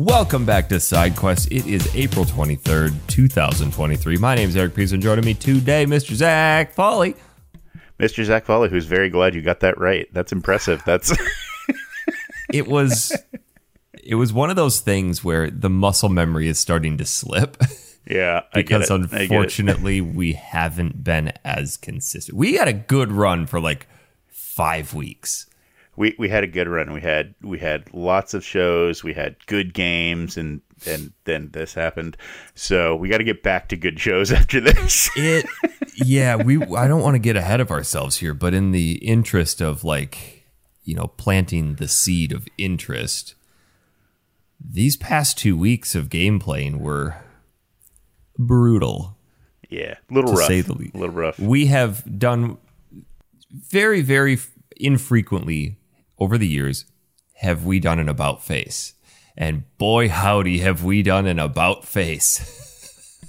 Welcome back to SideQuest. It is April 23rd, 2023. My name is Eric Pease, and joining me today, Mr. Zach Foley. Mr. Zach Foley, who's very glad you got that right. That's impressive. It was one of those things where the muscle memory is starting to slip. Yeah, because unfortunately we haven't been as consistent. We had a good run for like 5 weeks. We had a good run. We had lots of shows. We had good games, and then this happened. So we got to get back to good shows after this. I don't want to get ahead of ourselves here, but in the interest of planting the seed of interest, these past 2 weeks of game playing were brutal. Yeah, a little rough. Say the least. A little rough. We have done very, very infrequently over the years, have we done an about face. And boy, howdy, have we done an about face.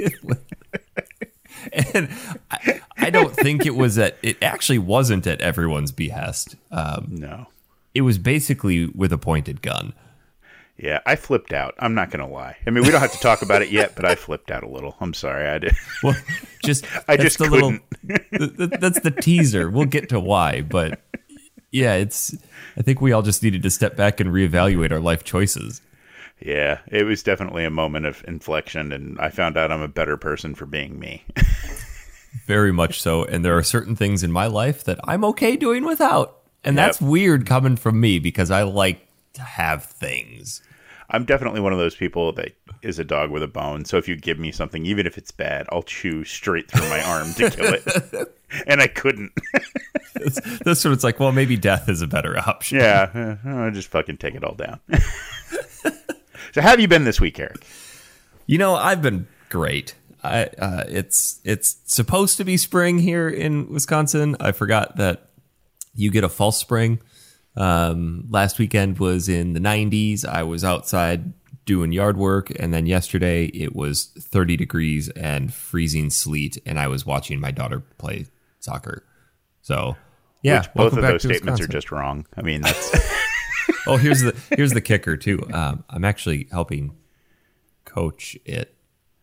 And I don't think it actually wasn't at everyone's behest. No. It was basically with a pointed gun. Yeah, I flipped out. I'm not going to lie. I mean, we don't have to talk about it yet, but I flipped out a little. I'm sorry. I did. Well, I just couldn't. That's the teaser. We'll get to why, but yeah, I think we all just needed to step back and reevaluate our life choices. Yeah, it was definitely a moment of inflection, and I found out I'm a better person for being me. Very much so, and there are certain things in my life that I'm okay doing without, and that's weird coming from me because I like to have things. I'm definitely one of those people that is a dog with a bone. So if you give me something, even if it's bad, I'll chew straight through my arm to kill it. And I couldn't. That's what it's like. Well, maybe death is a better option. Yeah, I'll just fucking take it all down. So how have you been this week, Eric? I've been great. It's supposed to be spring here in Wisconsin. I forgot that you get a false spring. Last weekend was in the 90s. I was outside doing yard work, and then yesterday it was 30 degrees and freezing sleet, and I was watching my daughter play soccer. So, yeah, both of those statements are just wrong. I mean, that's. Oh, here's the kicker too. I'm actually helping coach it.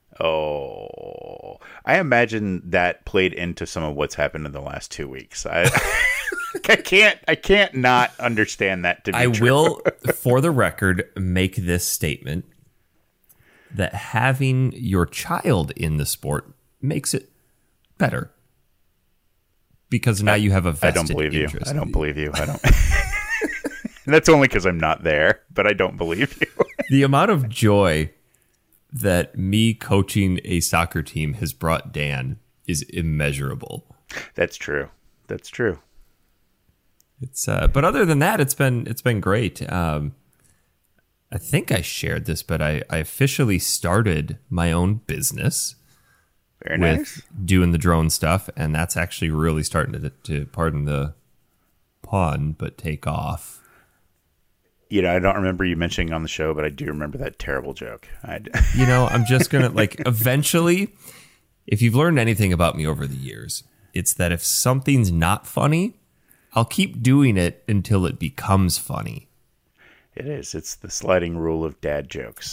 Oh, I imagine that played into some of what's happened in the last 2 weeks. I can't not understand that to be true. I will, for the record, make this statement that having your child in the sport makes it better. Because now you have a vested I don't believe interest. You. I don't believe you. I don't. That's only because I'm not there, but I don't believe you. The amount of joy that me coaching a soccer team has brought Dan is immeasurable. That's true. That's true. It's but other than that, it's been great. I think I shared this, but I officially started my own business. Very nice. With doing the drone stuff, and that's actually really starting to pardon the pun, but take off. I don't remember you mentioning on the show, but I do remember that terrible joke. I'm just gonna eventually, if you've learned anything about me over the years, it's that if something's not funny, I'll keep doing it until it becomes funny. It is. It's the sliding rule of dad jokes.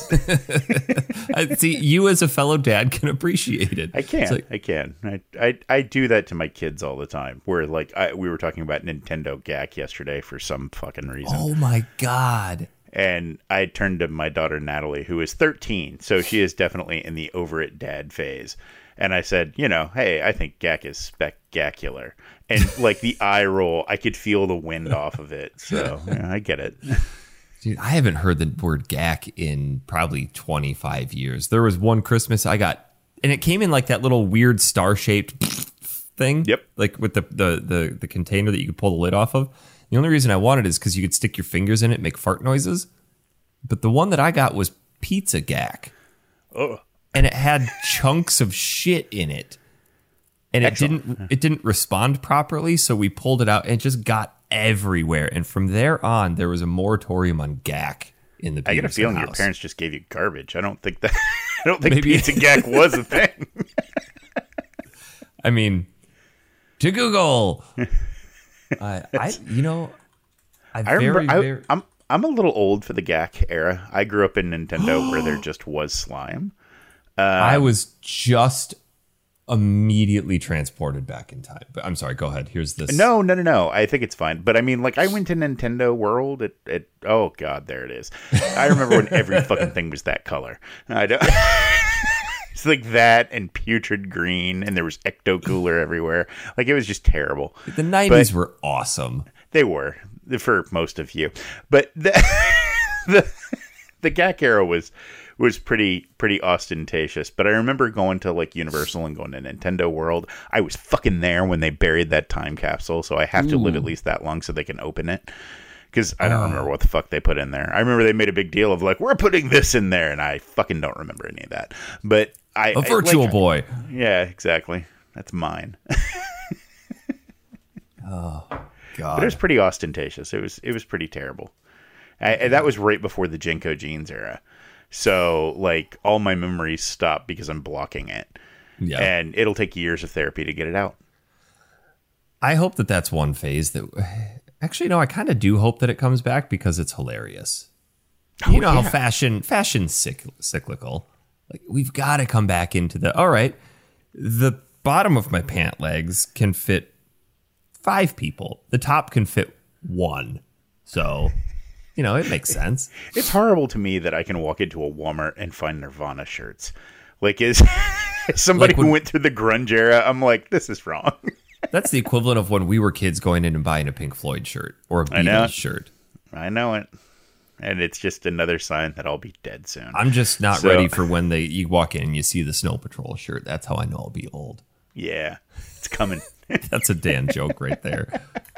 See, you as a fellow dad can appreciate it. I can. I do that to my kids all the time. Where we were talking about Nintendo GAC yesterday for some fucking reason. Oh my God. And I turned to my daughter Natalie, who is 13, so she is definitely in the over it dad phase. And I said, hey, I think GAC is spectacular. And the eye roll, I could feel the wind off of it. So I get it. Dude, I haven't heard the word GAC in probably 25 years. There was one Christmas I got, and it came in that little weird star-shaped thing. Yep. With the container that you could pull the lid off of. The only reason I wanted it is because you could stick your fingers in it and make fart noises. But the one that I got was pizza GAC. Oh. And it had chunks of shit in it. And it didn't respond properly, so we pulled it out and it just got everywhere. And from there on, there was a moratorium on GAC in the Peterson I get a feeling house. Your parents just gave you garbage. I don't think pizza GAC was a thing. I mean, to Google. I'm I'm a little old for the GAC era. I grew up in Nintendo where there just was slime. I was just immediately transported back in time. But I'm sorry, go ahead. Here's this. No. I think it's fine. But I mean, like, I went to Nintendo World at oh god, there it is. I remember when every fucking thing was that color. I don't. It's like that and putrid green, and there was Ecto Cooler everywhere. Like, it was just terrible. The 90s were awesome. They were, for most of you. But the GAC era was pretty ostentatious. But I remember going to, like, Universal and going to Nintendo World. I was fucking there when they buried that time capsule, so I have to live at least that long so they can open it. Because I don't remember what the fuck they put in there. I remember they made a big deal of, like, we're putting this in there, and I fucking don't remember any of that. But a Virtual Boy. Yeah, exactly. That's mine. Oh, God. But it was pretty ostentatious. It was pretty terrible. And that was right before the Jinko Jeans era. So, like, all my memories stop because I'm blocking it. Yeah. And it'll take years of therapy to get it out. I hope that that's one phase that... Actually, no, I kind of do hope that it comes back because it's hilarious. You know how fashion's cyclical. Like, we've got to come back into the... All right, the bottom of my pant legs can fit 5 people. The top can fit 1. So... it makes sense. It's horrible to me that I can walk into a Walmart and find Nirvana shirts. Like, as somebody who went through the grunge era, I'm like, this is wrong. That's the equivalent of when we were kids going in and buying a Pink Floyd shirt or a Beatles shirt. I know it. And it's just another sign that I'll be dead soon. I'm just not ready for when you walk in and you see the Snow Patrol shirt. That's how I know I'll be old. Yeah, it's coming. That's a Dan joke right there.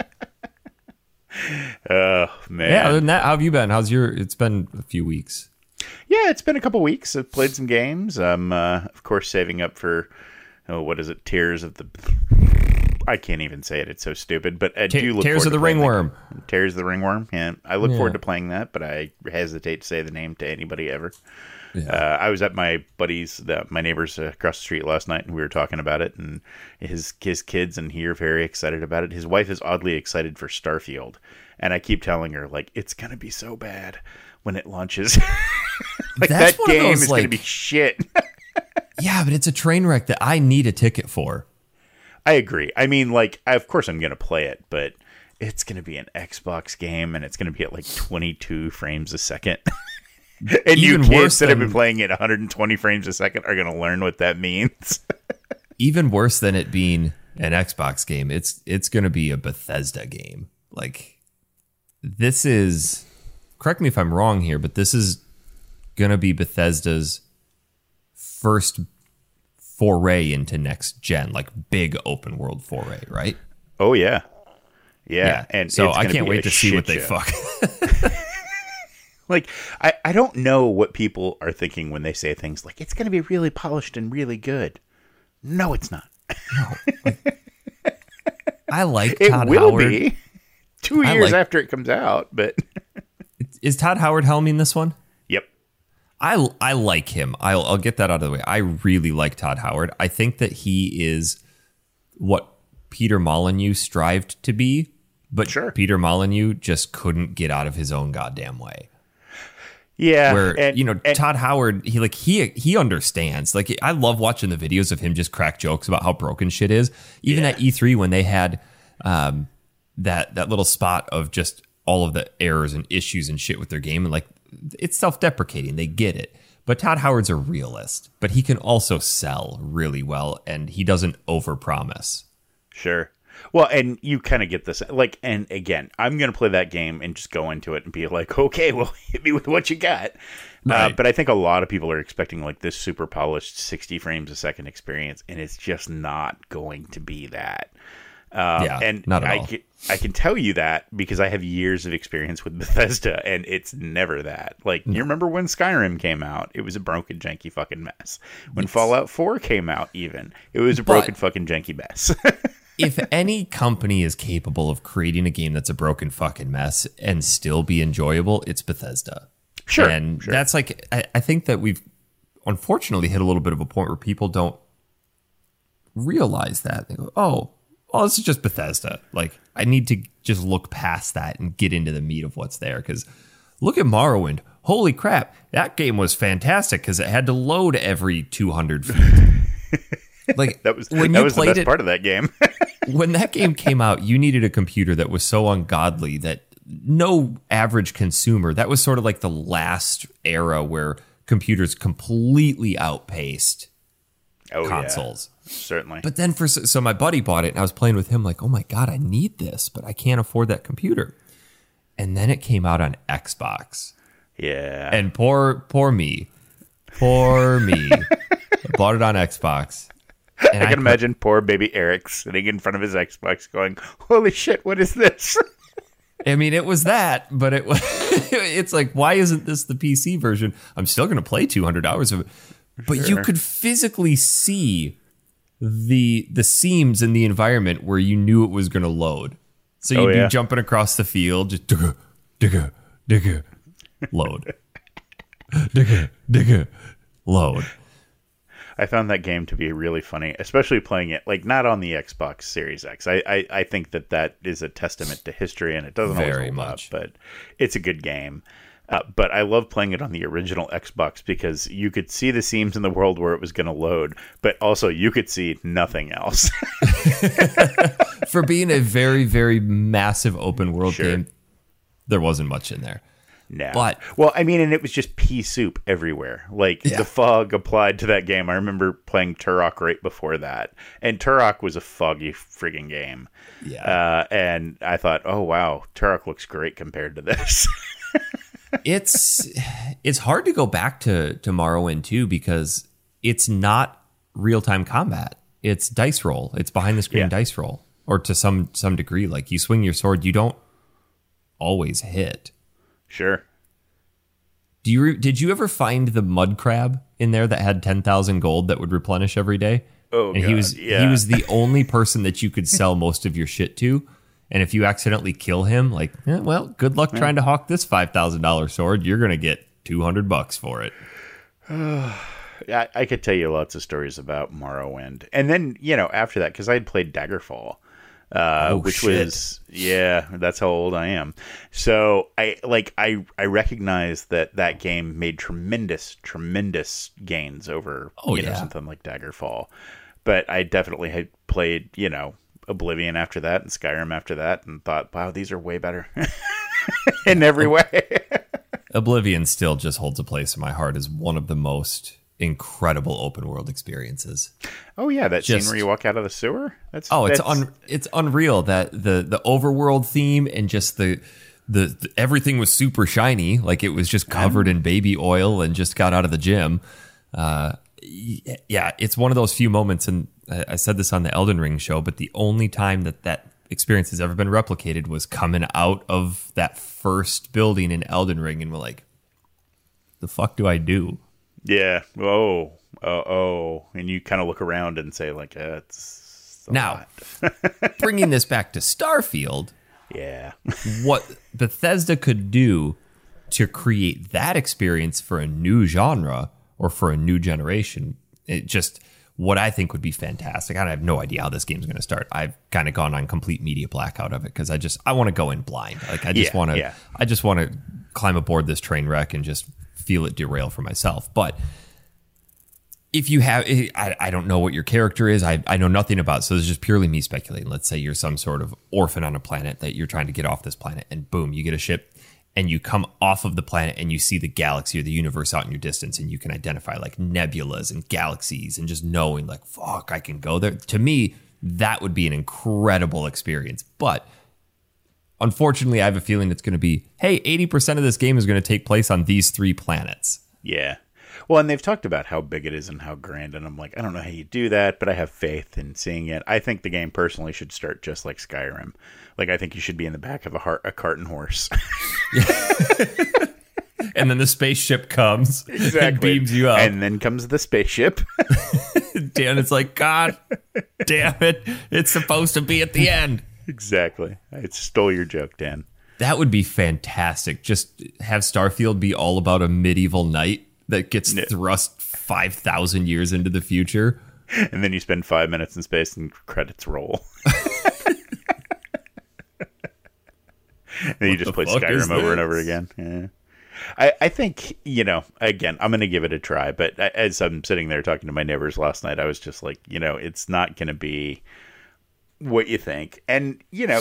Oh, man. Yeah, other than that, how have you been? It's been a few weeks. Yeah, it's been a couple weeks. I've played some games. I'm, of course, saving up for, what is it? Tears of the... I can't even say it. It's so stupid. But I do look Tears forward of the to Ringworm. Tears of the Ringworm. Yeah, I look forward to playing that, but I hesitate to say the name to anybody ever. Yeah. I was at my buddy's, my neighbors across the street last night, and we were talking about it. And his kids and he are very excited about it. His wife is oddly excited for Starfield, and I keep telling her, like, it's gonna be so bad when it launches. Like, that game is gonna be shit. Yeah, but it's a train wreck that I need a ticket for. I agree. I mean, like, of course I'm going to play it, but it's going to be an Xbox game, and it's going to be at, like, 22 frames a second. And you kids that have been playing it 120 frames a second are going to learn what that means. Even worse than it being an Xbox game, it's going to be a Bethesda game. Like, this is... Correct me if I'm wrong here, but this is going to be Bethesda's first foray into next gen, like big open world foray, right? Oh yeah. And so I can't wait to see what they fuck. Like, I don't know what people are thinking when they say things like, it's going to be really polished and really good. No, it's not. No. I like Todd Howard. It will be 2 years after it comes out, but... Is Todd Howard helming this one? Yep. I like him. I'll get that out of the way. I really like Todd Howard. I think that he is what Peter Molyneux strived to be, but Peter Molyneux just couldn't get out of his own goddamn way. Yeah. Where, Todd Howard, he understands. Like, I love watching the videos of him just crack jokes about how broken shit is. Even at E3 when they had that little spot of just all of the errors and issues and shit with their game, and like, it's self-deprecating. They get it. But Todd Howard's a realist, but he can also sell really well, and he doesn't overpromise. Sure. Well, and you kind of get this, like, and again, I'm going to play that game and just go into it and be like, okay, well, hit me with what you got. Right. But I think a lot of people are expecting like this super polished 60 frames a second experience, and it's just not going to be that. And not at all. I can tell you that because I have years of experience with Bethesda, and it's never that. Like, you remember when Skyrim came out? It was a broken, janky fucking mess. When Fallout 4 came out, even, it was a broken, fucking, janky mess. If any company is capable of creating a game that's a broken fucking mess and still be enjoyable, it's Bethesda. Sure. And that's like, I think that we've unfortunately hit a little bit of a point where people don't realize that. They go, oh, this is just Bethesda. Like, I need to just look past that and get into the meat of what's there. Because look at Morrowind. Holy crap, that game was fantastic because it had to load every 200 feet. Like That was when that you was the played best part of that game. when that game came out, you needed a computer that was so ungodly that no average consumer, that was sort of like the last era where computers completely outpaced consoles. Yeah, certainly. But then so my buddy bought it and I was playing with him like, oh my God, I need this, but I can't afford that computer. And then it came out on Xbox. Yeah. And poor me. I bought it on Xbox. And I can imagine poor baby Eric sitting in front of his Xbox going, holy shit, what is this? I mean, it was that, but it was, it's like, why isn't this the PC version? I'm still going to play 200 hours of it. But Sure. you could physically see the seams in the environment where you knew it was going to load. So you'd be jumping across the field, just digga, load. Digga, load. I found that game to be really funny, especially playing it like not on the Xbox Series X. I think that is a testament to history, and it doesn't always Very hold much. up, but it's a good game. But I love playing it on the original Xbox because you could see the seams in the world where it was going to load, but also you could see nothing else. For being a very, very massive open world Sure. game, there wasn't much in there. No. But well, I mean, and it was just pea soup everywhere. Like Yeah. the fog applied to that game. I remember playing Turok right before that, and Turok was a foggy friggin' game. yeah, And I thought, oh wow, Turok looks great compared to this. it's hard to go back to Morrowind too because it's not real time combat. It's dice roll. It's behind the screen Yeah. dice roll, or to some degree. Like you swing your sword, you don't always hit. Sure. Did you ever find the mud crab in there that had 10,000 gold that would replenish every day? Oh, and God, he yeah. was the only person that you could sell most of your shit to. And if you accidentally kill him, like, well, good luck trying to hawk this $5,000 sword. You're gonna get $200 for it. I could tell you lots of stories about Morrowind, and then after that, because I had played Daggerfall, which shit. was that's how old I am. So I recognize that game made tremendous gains over something like Daggerfall, but I definitely had played Oblivion after that and Skyrim after that, and thought, wow, these are way better in every way. Oblivion still just holds a place in my heart as one of the most incredible open world experiences. Oh yeah, that Just- scene where you walk out of the sewer. It's unreal that the overworld theme and just the everything was super shiny, like it was just covered in baby oil and just got out of the gym. Yeah, it's one of those few moments, and I said this on the Elden Ring show, but the only time that experience has ever been replicated was coming out of that first building in Elden Ring, and we're like, the fuck do I do? Yeah. Oh. And you kind of look around and say, like, it's a Now, lot. bringing this back to Starfield, Yeah. what Bethesda could do to create that experience for a new genre or for a new generation, it just what I think would be fantastic. I have no idea how this game's going to start. I've kind of gone on complete media blackout of it because I want to go in blind. Like I just want to climb aboard this train wreck and just feel it derail for myself. But if you have, I don't know what your character is. I know nothing about, so this is just purely me speculating. Let's say you're some sort of orphan on a planet that you're trying to get off this planet, and boom, you get a ship, and you come off of the planet and you see the galaxy or the universe out in your distance, and you can identify like nebulas and galaxies, and just knowing like, fuck, I can go there. To me, that would be an incredible experience. But unfortunately, I have a feeling it's going to be, hey, 80% of this game is going to take place on these 3 planets. Yeah. Well, and they've talked about how big it is and how grand, and I'm like, I don't know how you do that, but I have faith in seeing it. I think the game personally should start just like Skyrim. Like, I think you should be in the back of a cart and horse. And then the spaceship comes and Exactly. beams you up. And then comes the spaceship. Dan, it's like, God damn it. It's supposed to be at the end. Exactly. I stole your joke, Dan. That would be fantastic. Just have Starfield be all about a medieval knight that gets thrust 5,000 years into the future. And then you spend 5 minutes in space and credits roll. And you just play fuck is Skyrim over and this? over again. Yeah. I think, again, I'm going to give it a try. But as I'm sitting there talking to my neighbors last night, I was just like, it's not going to be what you think. And,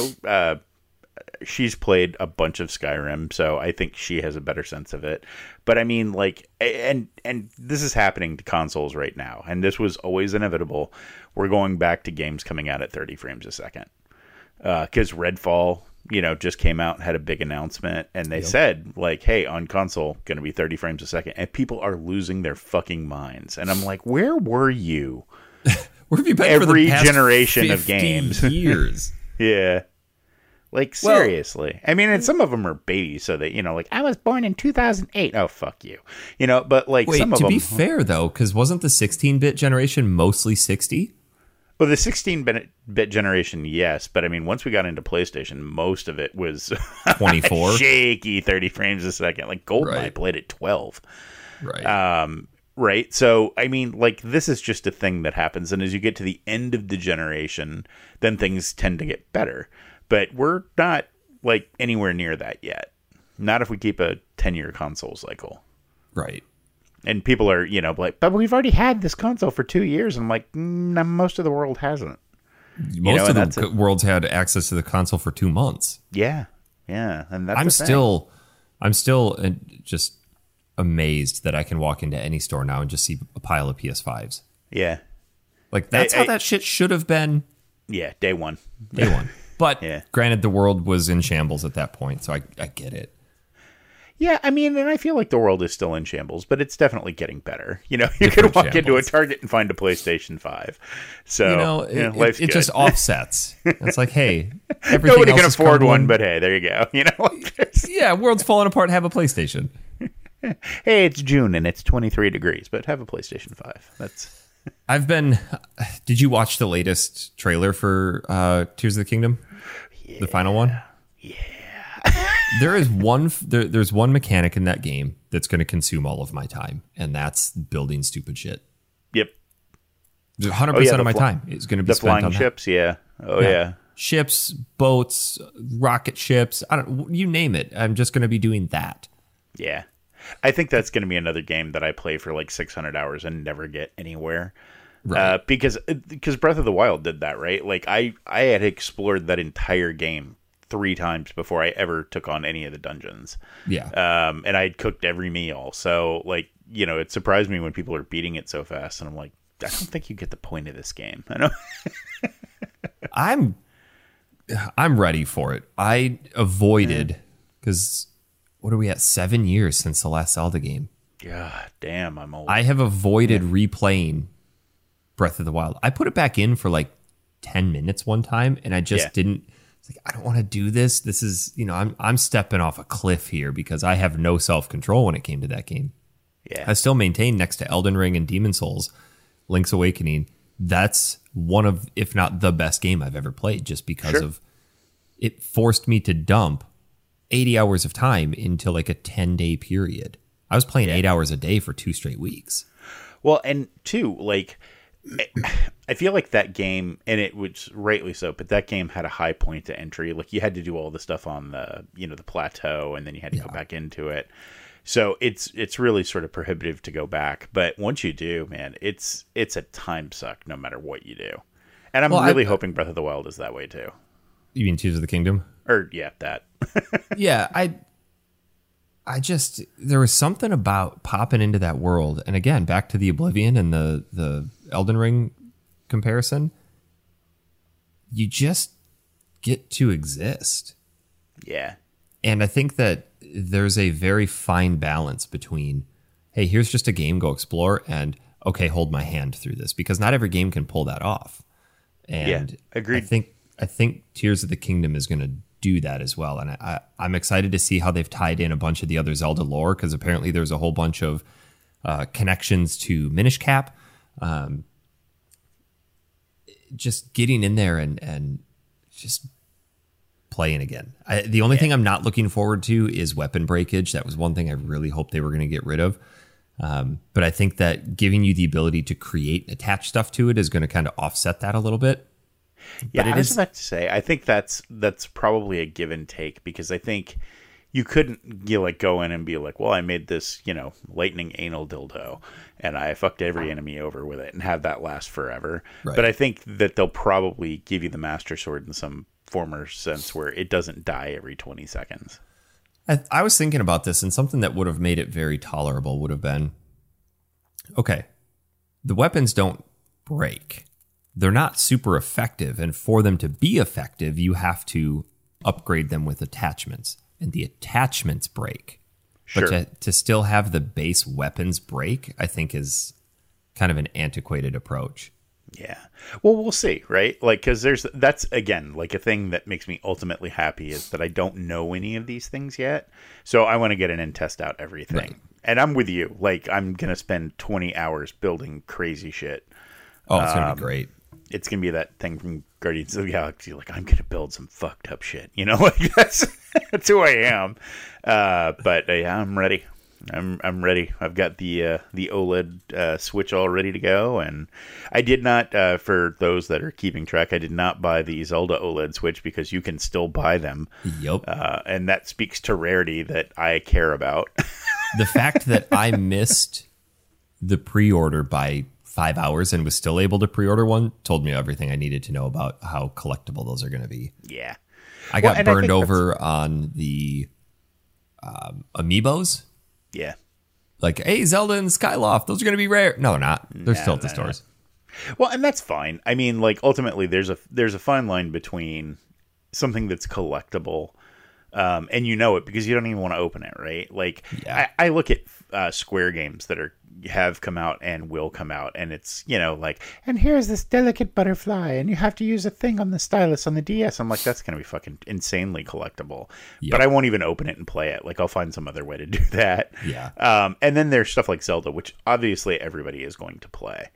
she's played a bunch of Skyrim, so I think she has a better sense of it. But I mean, like, and this is happening to consoles right now, and this was always inevitable. We're going back to games coming out at 30 frames a second. Because Redfall, just came out and had a big announcement, and they said, like, hey, on console, going to be 30 frames a second, and people are losing their fucking minds. And I'm like, where were you? Where have you been every for the past generation 50 of games? Years. Yeah. Like, seriously. I mean, and some of them are babies, so that, like, I was born in 2008. Oh, fuck you. But, like, wait, some of them... to be fair, though, because wasn't the 16-bit generation mostly 60? Well, the 16-bit generation, yes. But, I mean, once we got into PlayStation, most of it was... 24? shaky 30 frames a second. Like, GoldenEye played at 12. Right. Right? So, I mean, like, this is just a thing that happens. And as you get to the end of the generation, then things tend to get better. But we're not, like, anywhere near that yet. Not if we keep a 10-year console cycle. Right. And people are, like, but we've already had this console for 2 years. And I'm like, most of the world hasn't. Most of the world's had access to the console for 2 months. Yeah. Yeah. And that's I'm still just amazed that I can walk into any store now and just see a pile of PS5s. Yeah. Like, that's how that shit should have been. Yeah, day one. Day one. But granted, the world was in shambles at that point, so I get it. Yeah, I mean, and I feel like the world is still in shambles, but it's definitely getting better. You can walk into a Target and find a PlayStation 5. So, life's it good. just offsets. It's like, hey, everything nobody else can is afford crumbling. one, but hey, there you go. Yeah, world's falling apart. Have a PlayStation. Hey, it's June and it's 23 degrees, but have a PlayStation 5. Did you watch the latest trailer for Tears of the Kingdom? Yeah. The final one? Yeah. There's one mechanic in that game that's going to consume all of my time, and that's building stupid shit. Yep. 100% of my time is going to be the spent on flying ships, yeah. Oh, yeah. Ships, boats, rocket ships, you name it. I'm just going to be doing that. Yeah. I think that's going to be another game that I play for like 600 hours and never get anywhere. Right. Because Breath of the Wild did that, right? Like I had explored that entire game 3 times before I ever took on any of the dungeons. Yeah. And I had cooked every meal. So like, it surprised me when people are beating it so fast. And I'm like, I don't think you get the point of this game. I know. I'm ready for it. I avoided, because what are we at? 7 years since the last Zelda game. God damn, I'm old. I have avoided replaying Breath of the Wild. I put it back in for like 10 minutes one time, and I just didn't. It's like, I don't want to do this. This is, I'm stepping off a cliff here because I have no self-control when it came to that game. Yeah. I still maintain, next to Elden Ring and Demon Souls, Link's Awakening, that's one of, if not the best game I've ever played, just because of it forced me to dump 80 hours of time into like a 10-day period. I was playing 8 hours a day for 2 straight weeks. Well, and 2, like, I feel like that game, and it was rightly so, but that game had a high point to entry. Like, you had to do all the stuff on the, the plateau, and then you had to go back into it. So it's really sort of prohibitive to go back. But once you do, man, it's a time suck no matter what you do. And I'm really hoping Breath of the Wild is that way too. You mean Tears of the Kingdom? Or that. Yeah, I just, there was something about popping into that world. And again, back to the Oblivion and the Elden Ring comparison. You just get to exist. Yeah. And I think that there's a very fine balance between, hey, here's just a game, go explore, and okay, hold my hand through this, because not every game can pull that off. And agreed. I think Tears of the Kingdom is going to do that as well. And I'm excited to see how they've tied in a bunch of the other Zelda lore, because apparently there's a whole bunch of connections to Minish Cap. Just getting in there and just playing again. The only thing I'm not looking forward to is weapon breakage. That was one thing I really hoped they were going to get rid of. But I think that giving you the ability to create, attach stuff to it is going to kind of offset that a little bit. Yeah, I was about to say, I think that's probably a give and take, because I think, you couldn't like go in and be like, well, I made this, lightning anal dildo and I fucked every enemy over with it and have that last forever. Right. But I think that they'll probably give you the Master Sword in some form or sense where it doesn't die every 20 seconds. I was thinking about this, and something that would have made it very tolerable would have been, okay, the weapons don't break. They're not super effective, and for them to be effective, you have to upgrade them with attachments, and the attachments break. Sure. But to still have the base weapons break, I think is kind of an antiquated approach. Yeah. Well, we'll see, right? Like, because that's, again, like a thing that makes me ultimately happy is that I don't know any of these things yet. So I want to get in and test out everything. Right. And I'm with you. Like, I'm going to spend 20 hours building crazy shit. Oh, it's going to be great. It's going to be that thing from Guardians of the Galaxy. Like, I'm going to build some fucked up shit. Like, that's who I am. But yeah, I'm ready. I'm ready. I've got the OLED Switch all ready to go, and I did not. For those that are keeping track, I did not buy the Zelda OLED Switch because you can still buy them. Yep. And that speaks to rarity that I care about. The fact that I missed the pre-order by 5 hours and was still able to pre-order one told me everything I needed to know about how collectible those are going to be. Yeah, I got burned over on the amiibos. Yeah. Like, hey, Zelda and Skyloft, those are going to be rare. No, they're not. They're still at the stores. Well, and that's fine. I mean, like, ultimately, there's a fine line between something that's collectible, and it because you don't even want to open it, right? Like, yeah. I look at Square games that have come out and will come out, and it's, like, and here's this delicate butterfly, and you have to use a thing on the stylus on the DS. I'm like, that's going to be fucking insanely collectible. Yep. But I won't even open it and play it. Like, I'll find some other way to do that. Yeah. And then there's stuff like Zelda, which obviously everybody is going to play.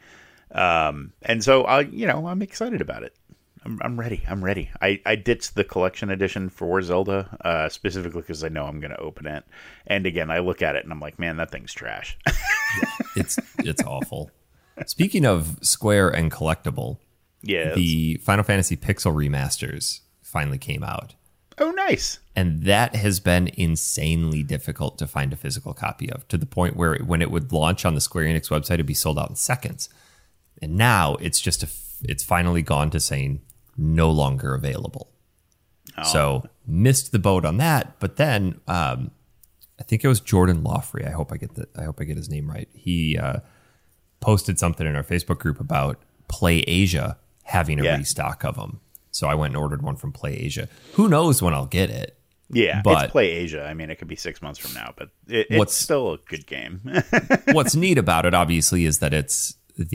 And so I'm excited about it. I'm ready. I ditched the collection edition for Zelda, specifically because I know I'm going to open it. And again, I look at it and I'm like, man, that thing's trash. It's awful. Speaking of Square and collectible, yeah, the Final Fantasy Pixel remasters finally came out. Oh, nice. And that has been insanely difficult to find a physical copy of, to the point where when it would launch on the Square Enix website, it'd be sold out in seconds. And now it's just it's finally gone to saying no longer available. Oh. So missed the boat on that. But then I think it was Jordan Lawfrey. I hope I get his name right. He posted something in our Facebook group about Play Asia having a restock of them. So I went and ordered one from Play Asia. Who knows when I'll get it? Yeah, but it's Play Asia. I mean, it could be 6 months from now, but it's still a good game. What's neat about it, obviously, is that it's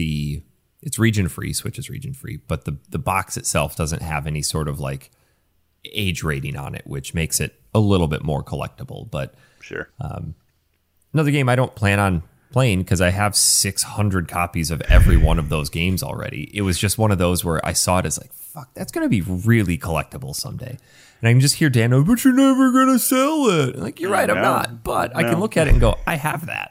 region free. Switch is region free, but the box itself doesn't have any sort of like age rating on it, which makes it a little bit more collectible. But sure, another game I don't plan on playing because I have 600 copies of every one of those games already. It was just one of those where I saw it as like, fuck, that's going to be really collectible someday. And I can just hear Dan, oh, but you're never going to sell it. Like, you're right, I'm not. But I can look at it and go, I have that.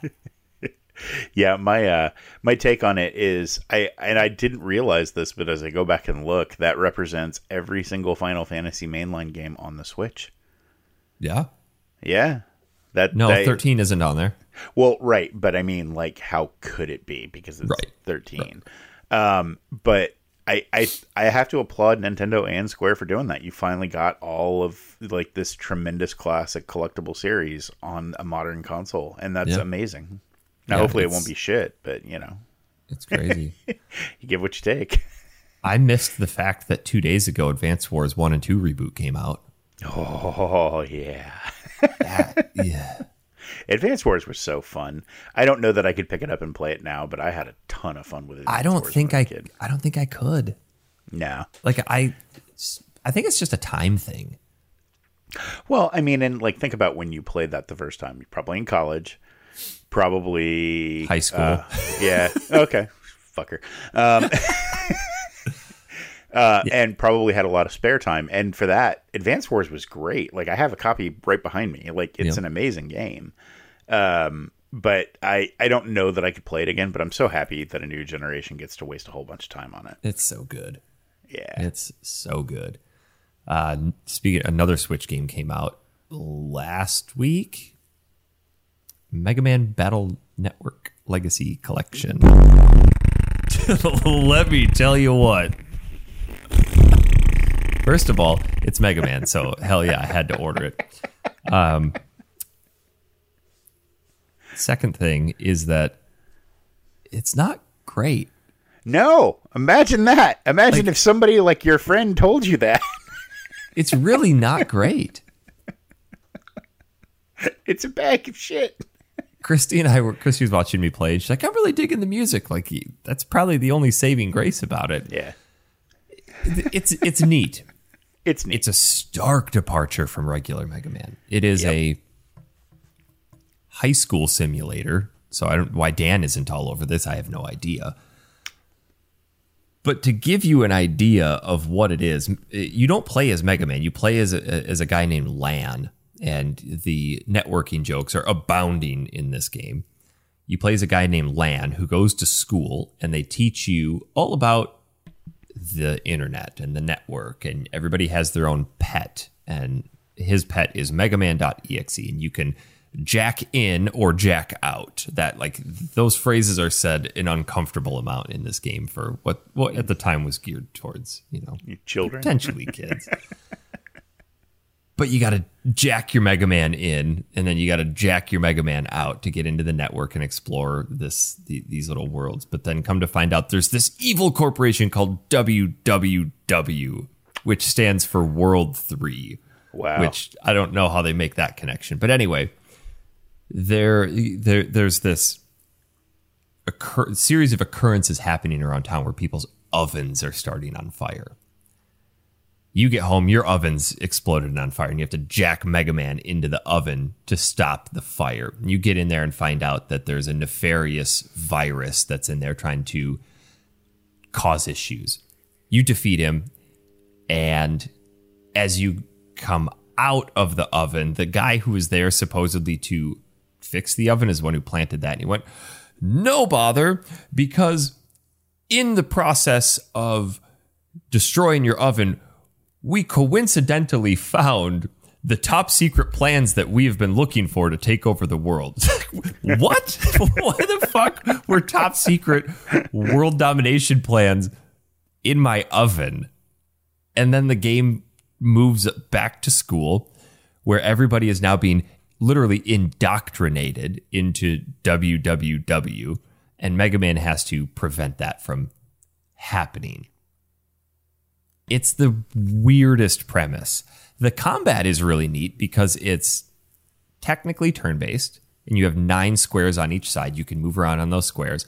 Yeah, my take on it is, I didn't realize this, but as I go back and look, that represents every single Final Fantasy mainline game on the Switch. Yeah? Yeah. 13 isn't on there. Well, right, but I mean, like, how could it be? Because it's 13. Right. But I have to applaud Nintendo and Square for doing that. You finally got all of like this tremendous classic collectible series on a modern console, and that's amazing. Now, hopefully it won't be shit, but it's crazy. You give what you take. I missed the fact that 2 days ago, Advance Wars 1 and 2 reboot came out. Oh yeah, yeah. Advance Wars was so fun. I don't know that I could pick it up and play it now, but I had a ton of fun with it. I don't think I could. No. Like I think it's just a time thing. Well, I mean, and like think about when you played that the first time. You're probably in college, probably high school. Yeah. Okay. Fucker. And probably had a lot of spare time. And for that, Advance Wars was great. Like, I have a copy right behind me. Like, it's an amazing game. But I don't know that I could play it again, but I'm so happy that a new generation gets to waste a whole bunch of time on it. It's so good. Yeah. It's so good. Speaking, another Switch game came out last week. Mega Man Battle Network Legacy Collection. Let me tell you what. First of all, it's Mega Man, so hell yeah, I had to order it. Second thing is that it's not great. No, imagine that. Imagine if somebody like your friend told you that. It's really not great. It's a bag of shit. Christy was watching me play, and she's like, I'm really digging the music. Like, that's probably the only saving grace about it. Yeah. It's neat. It's neat. It's a stark departure from regular Mega Man. It is a high school simulator. So I don't why Dan isn't all over this. I have no idea. But to give you an idea of what it is, you don't play as Mega Man. You play as a guy named Lan, and the networking jokes are abounding in this game. You play as a guy named Lan who goes to school, and they teach you all about the internet and the network, and everybody has their own pet, and his pet is megaman.exe, and you can jack in or jack out. That, like, those phrases are said an uncomfortable amount in this game for what at the time was geared towards, children, potentially kids. But you got to jack your Mega Man in, and then you got to jack your Mega Man out to get into the network and explore these little worlds. But then come to find out there's this evil corporation called WWW, which stands for World 3. Wow. Which I don't know how they make that connection. But anyway, there's this series of occurrences happening around town where people's ovens are starting on fire. You get home, your oven's exploded and on fire, and you have to jack Mega Man into the oven to stop the fire. You get in there and find out that there's a nefarious virus that's in there trying to cause issues. You defeat him, and as you come out of the oven, the guy who was there supposedly to fix the oven is one who planted that. And he went, no bother, because in the process of destroying your oven, we coincidentally found the top secret plans that we have been looking for to take over the world. What? Why the fuck were top secret world domination plans in my oven? And then the game moves back to school, where everybody is now being literally indoctrinated into WWW, and Mega Man has to prevent that from happening. It's the weirdest premise. The combat is really neat because it's technically turn-based, and you have 9 squares on each side. You can move around on those squares.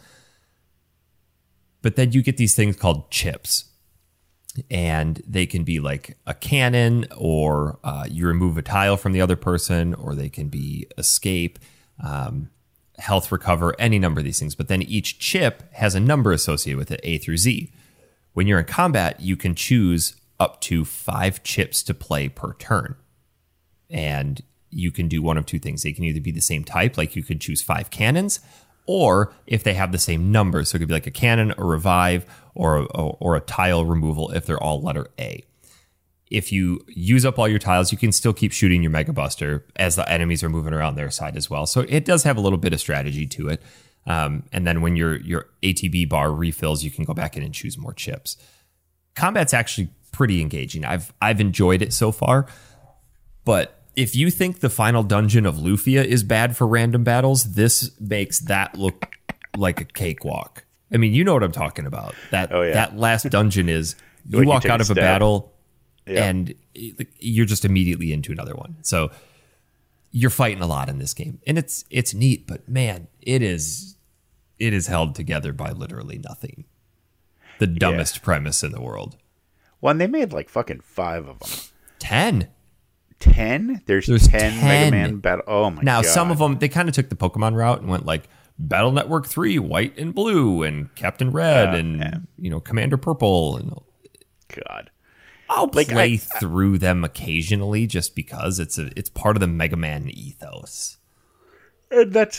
But then you get these things called chips, and they can be like a cannon, or you remove a tile from the other person, or they can be escape, health recover, any number of these things. But then each chip has a number associated with it, A through Z. When you're in combat, you can choose up to 5 chips to play per turn. And you can do one of two things. They can either be the same type, like you could choose 5 cannons, or if they have the same numbers. So it could be like a cannon, a revive, or a tile removal if they're all letter A. If you use up all your tiles, you can still keep shooting your Mega Buster as the enemies are moving around their side as well. So it does have a little bit of strategy to it. And then when your ATB bar refills, you can go back in and choose more chips. Combat's actually pretty engaging. I've enjoyed it so far. But if you think the final dungeon of Lufia is bad for random battles, this makes that look like a cakewalk. I mean, you know what I'm talking about. That last dungeon is you walk out of a battle and you're just immediately into another one. So you're fighting a lot in this game, and it's neat, but man, it is held together by literally nothing. The dumbest premise in the world. Well, and they made like fucking 5 of them. 10. 10? There's 10 Mega Man battle. Oh my god. Now, some of them, they kind of took the Pokemon route and went like Battle Network 3, White and Blue, and Captain Red, and Commander Purple. And God. I'll play through them occasionally just because it's part of the Mega Man ethos. That's,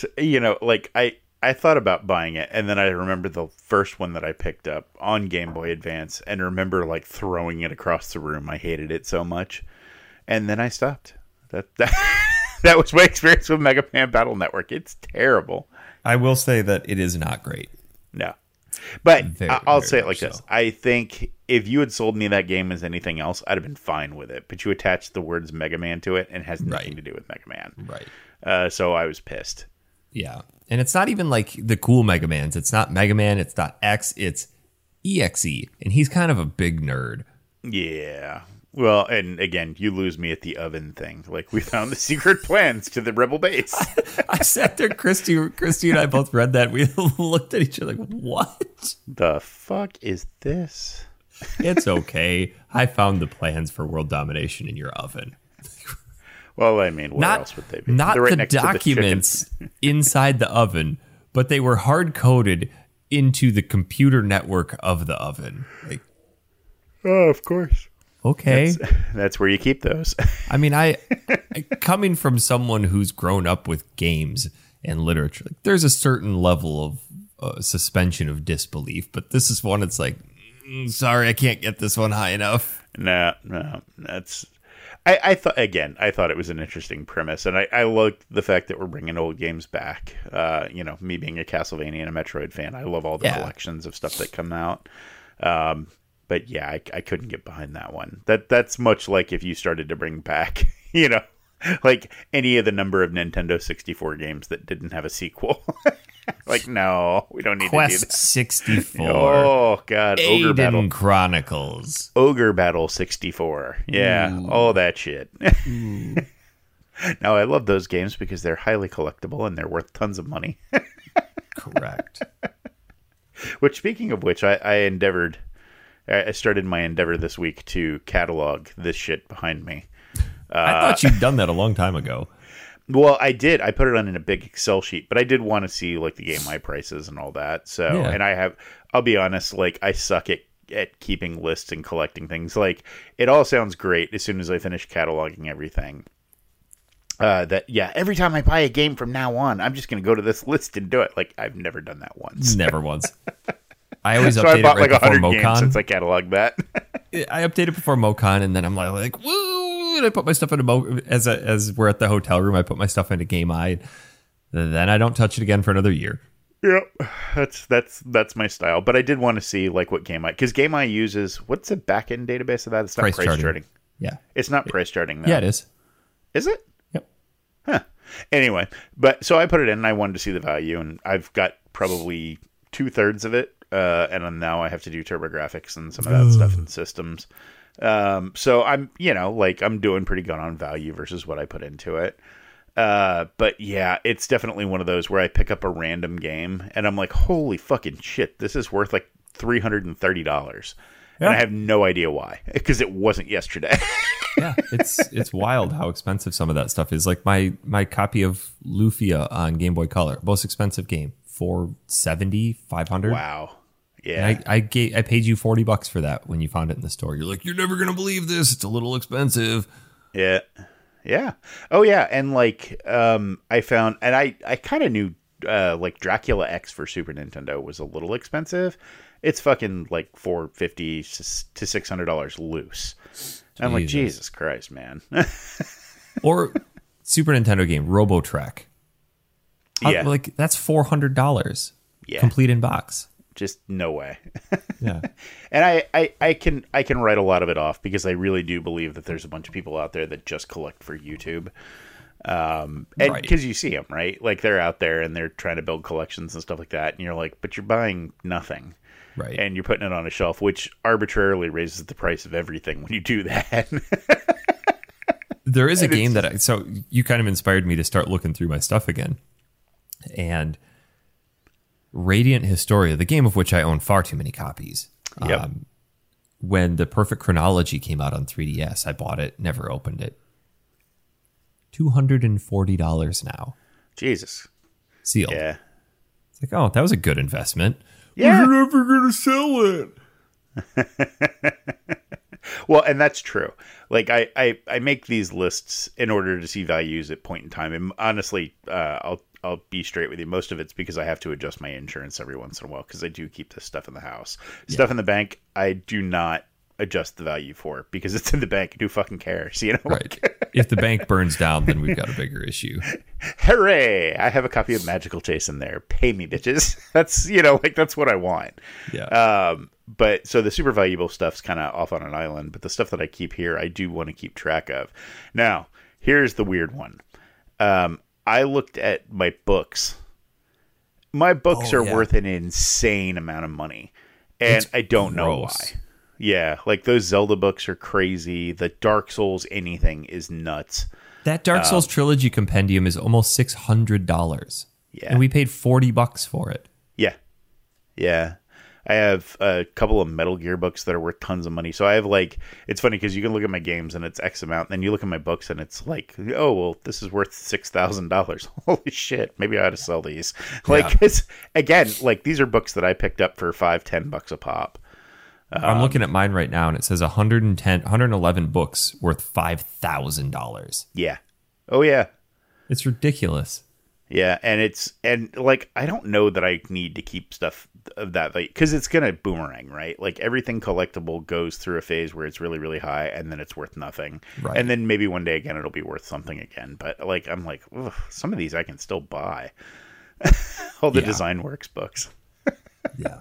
I thought about buying it, and then I remember the first one that I picked up on Game Boy Advance, and remember like throwing it across the room. I hated it so much. And then I stopped. That that was my experience with Mega Man Battle Network. It's terrible. I will say that it is not great. No. But I'll very say it like so. this. I think if you had sold me that game as anything else, I'd have been fine with it. But you attach the words Mega Man to it and it has nothing to do with Mega Man. Right. So I was pissed. Yeah. And it's not even like the cool Mega Mans. It's not Mega Man. It's not X. It's EXE. And he's kind of a big nerd. Yeah. Well, and again, you lose me at the oven thing. Like, we found the secret plans to the rebel base. I sat there, Christy and I both read that. We looked at each other like, what? The fuck is this? It's okay. I found the plans for world domination in your oven. Well, I mean, where else would they be? Not They're right the next to documents inside the oven, but they were hard-coded into the computer network of the oven. Like, oh, of course. Okay. That's where you keep those. I mean, I coming from someone who's grown up with games and literature, like, there's a certain level of suspension of disbelief, but this is one that's like, sorry, I can't get this one high enough. No, that's... I thought it was an interesting premise, and I liked the fact that we're bringing old games back. Me being a Castlevania and a Metroid fan, I love all the collections of stuff that come out. But yeah, I couldn't get behind that one. That's much like if you started to bring back, like any of the number of Nintendo 64 games that didn't have a sequel. Like, no, we don't need Quest to do that. 64. Oh, God. Ogre Aiden Battle. Chronicles. Ogre Battle 64. Yeah, all that shit. Now, I love those games because they're highly collectible and they're worth tons of money. Correct. Which, speaking of which, I started my endeavor this week to catalog this shit behind me. I thought you'd done that a long time ago. Well, I did. I put it on in a big Excel sheet, but I did want to see like the game high prices and all that. So, Yeah. and I'll be honest, like I suck at keeping lists and collecting things. Like, it all sounds great as soon as I finish cataloging everything. Every time I buy a game from now on, I'm just going to go to this list and do it. Like, I've never done that once. Never once. I always So update I bought it right like before 100 games since MoCon. I cataloged that. I update it before MoCon, and then I'm like, woo! And I put my stuff into as we're at the hotel room. I put my stuff into Game Eye. Then I don't touch it again for another year. Yep, that's my style. But I did want to see like what Game Eye, because Game Eye uses, what's the backend database of that? It's not price charting. Yeah, It's not price charting though. yeah, it is. Is it? Yep. Huh. Anyway, but so I put it in and I wanted to see the value, and I've got probably 2/3 of it. And then now I have to do TurboGrafx and some of that stuff in systems. So I'm doing pretty good on value versus what I put into it. But yeah, it's definitely one of those where I pick up a random game and I'm like, holy fucking shit, this is worth like $330. And I have no idea why, because it wasn't yesterday. Yeah, it's wild how expensive some of that stuff is. Like my copy of Lufia on Game Boy Color, most expensive game, $470, $500. Wow. Yeah. And I paid you $40 for that when you found it in the store. You're like, you're never gonna believe this. It's a little expensive. Yeah. Yeah. Oh yeah. And like, I found, and I kind of knew, like Dracula X for Super Nintendo was a little expensive. It's fucking like $450 to $600 loose. And I'm like, Jesus Christ, man. Or Super Nintendo game, RoboTrek. Yeah. Like that's $400. Yeah. Complete in box. Just no way. Yeah. And I can write a lot of it off because I really do believe that there's a bunch of people out there that just collect for YouTube. And because you see them, right? Like they're out there and they're trying to build collections and stuff like that. And you're like, but you're buying nothing. Right. And you're putting it on a shelf, which arbitrarily raises the price of everything when you do that. There is a game so you kind of inspired me to start looking through my stuff again. And Radiant Historia, the game of which I own far too many copies. Yep. When the Perfect Chronology came out on 3DS, I bought it, never opened it. $240 now. Jesus. Sealed. Yeah. It's like, oh, that was a good investment. Yeah. We're never going to sell it. Well, and that's true. Like I make these lists in order to see values at point in time. And honestly, I'll be straight with you. Most of it's because I have to adjust my insurance every once in a while because I do keep this stuff in the house. Yeah. Stuff in the bank, I do not adjust the value for because it's in the bank. Who fucking cares? You know, right? If the bank burns down, then we've got a bigger issue. Hooray! I have a copy of Magical Chase in there. Pay me, bitches. That's, that's what I want. Yeah. But so the super valuable stuff's kind of off on an island, but the stuff that I keep here, I do want to keep track of. Now, here's the weird one. I looked at my books. My books are worth an insane amount of money, and I don't know why. Yeah, like those Zelda books are crazy. The Dark Souls anything is nuts. That Dark Souls trilogy compendium is almost $600. Yeah, and we paid $40 for it. Yeah, yeah. I have a couple of Metal Gear books that are worth tons of money. So I have it's funny because you can look at my games and it's X amount, and then you look at my books and it's like, oh, well, this is worth $6,000. Holy shit. Maybe I ought to sell these. It's, again, these are books that I picked up for $5-10 a pop. I'm looking at mine right now and it says 111 books worth $5,000. Yeah. Oh, yeah. It's ridiculous. Yeah, and I don't know that I need to keep stuff of that value because it's gonna boomerang, right? Like everything collectible goes through a phase where it's really, really high, and then it's worth nothing, right? And then maybe one day again it'll be worth something again. But I'm like, ugh, some of these I can still buy. All the Design Works books. Yeah,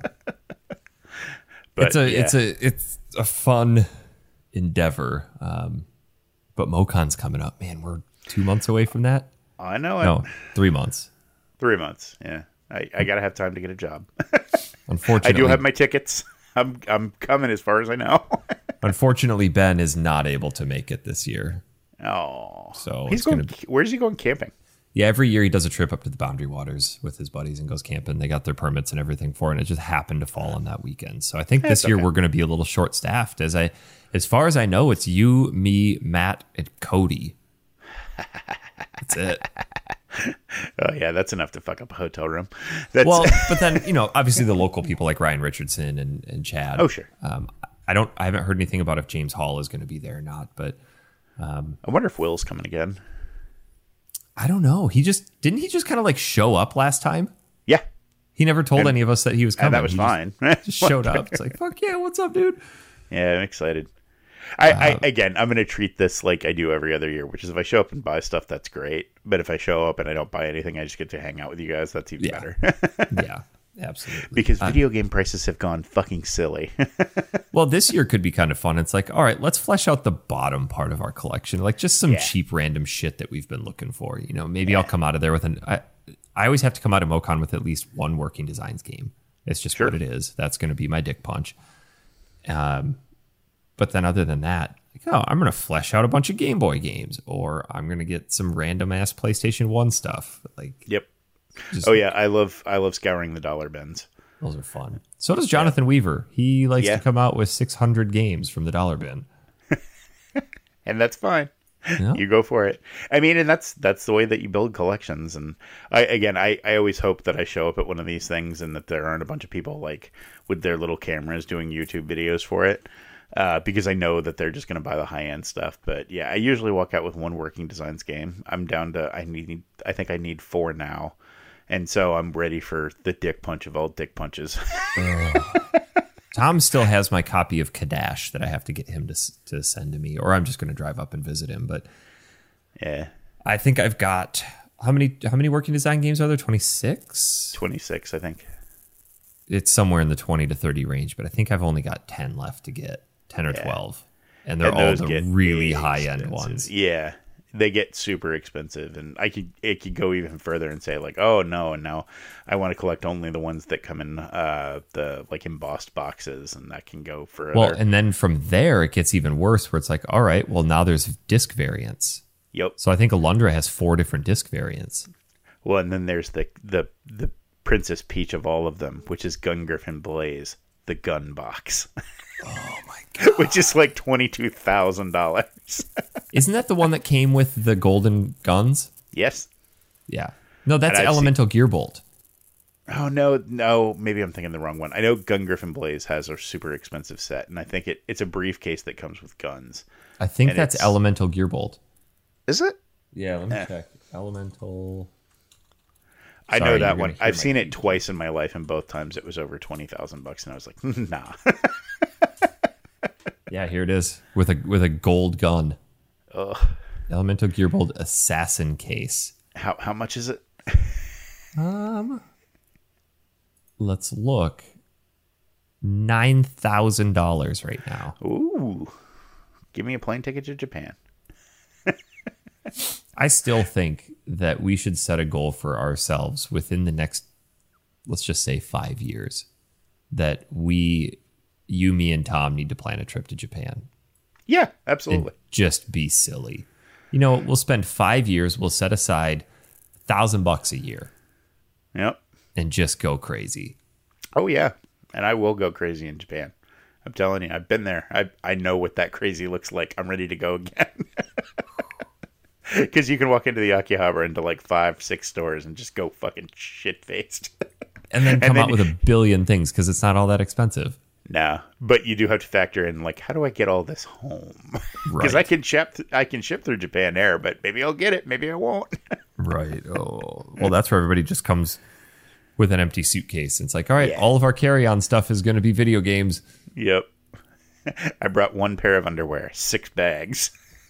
but it's a fun endeavor. But MoCon's coming up, man. We're 2 months away from that. I know it. No, 3 months. 3 months. Yeah, I gotta have time to get a job. Unfortunately, I do have my tickets. I'm coming as far as I know. Unfortunately, Ben is not able to make it this year. Oh, so where's he going camping? Yeah, every year he does a trip up to the Boundary Waters with his buddies and goes camping. They got their permits and everything for it, and it just happened to fall on that weekend. So I think this year we're going to be a little short-staffed. As far as I know, it's you, me, Matt, and Cody. That's it. Oh yeah, that's enough to fuck up a hotel room. Well, but then obviously the local people like Ryan Richardson and Chad. Oh sure. I haven't heard anything about if James Hall is going to be there or not. But I wonder if Will's coming again. I don't know. Didn't he just kind of show up last time? Yeah. He never told any of us that he was coming. And that was fine. Just showed up. It's like, fuck yeah, what's up, dude? Yeah, I'm excited. I'm going to treat this like I do every other year, which is if I show up and buy stuff, that's great. But if I show up and I don't buy anything, I just get to hang out with you guys. That seems better. Yeah, absolutely. Because video game prices have gone fucking silly. Well, this year could be kind of fun. It's like, all right, let's flesh out the bottom part of our collection. Like just some cheap random shit that we've been looking for. Maybe I'll come out of there with I always have to come out of MoCon with at least one Working Designs game. It's just what it is. That's going to be my dick punch. But then other than that, I'm going to flesh out a bunch of Game Boy games, or I'm going to get some random ass PlayStation 1 stuff. Yep. I love scouring the dollar bins. Those are fun. So does Jonathan Weaver. He likes to come out with 600 games from the dollar bin. And that's fine. Yeah. You go for it. I mean, and that's the way that you build collections. And I always hope that I show up at one of these things and that there aren't a bunch of people with their little cameras doing YouTube videos for it. Because I know that they're just going to buy the high-end stuff. But yeah, I usually walk out with one Working Designs game. I'm down to, I think I need 4 now. And so I'm ready for the dick punch of all dick punches. Tom still has my copy of Kadash that I have to get him to send to me, or I'm just going to drive up and visit him. But yeah, I think I've got, how many Working Design games are there? 26? 26, I think. It's somewhere in the 20 to 30 range, but I think I've only got 10 left to get. 10 or 12, and they're all the really high-end ones. Yeah, they get super expensive, and it could go even further and say oh no, and now I want to collect only the ones that come in the embossed boxes, and that can go further. Well, and then from there it gets even worse, where it's all right, well now there's disc variants. Yep. So I think Alundra has 4 different disc variants. Well, and then there's the Princess Peach of all of them, which is Gun Griffin Blaze, the gun box. Oh my god! Which is $22,000. Isn't that the one that came with the golden guns? Yes. Yeah. No, that's Elemental Gearbolt. Oh no! Maybe I'm thinking the wrong one. I know Gun Griffin Blaze has a super expensive set, and I think it's a briefcase that comes with guns. I think that's Elemental Gearbolt. Is it? Yeah. Let me check. Elemental. I know that one. I've seen it twice in my life, and both times it was over $20,000, and I was like, nah. Yeah, here it is with a gold gun. Ugh. Elemental Gearbolt Assassin case. How much is it? Let's look. $9,000 right now. Ooh. Give me a plane ticket to Japan. I still think that we should set a goal for ourselves within the next, let's just say 5 years, that you, me, and Tom need to plan a trip to Japan. Yeah, absolutely. And just be silly. You know, we'll spend 5 years, we'll set aside $1,000 a year. Yep. And just go crazy. Oh, yeah. And I will go crazy in Japan. I'm telling you, I've been there. I know what that crazy looks like. I'm ready to go again. Because you can walk into the Akihabara into like 5-6 stores and just go fucking shit-faced. And then come out with a billion things because it's not all that expensive. No, but you do have to factor in, like, how do I get all this home? Because Right. I can ship through Japan Air, but maybe I'll get it, maybe I won't. Right. Oh, well, that's where everybody just comes with an empty suitcase. It's like, all right, Yeah. all of our carry-on stuff is going to be video games. Yep. I brought 1 pair of underwear, 6 bags.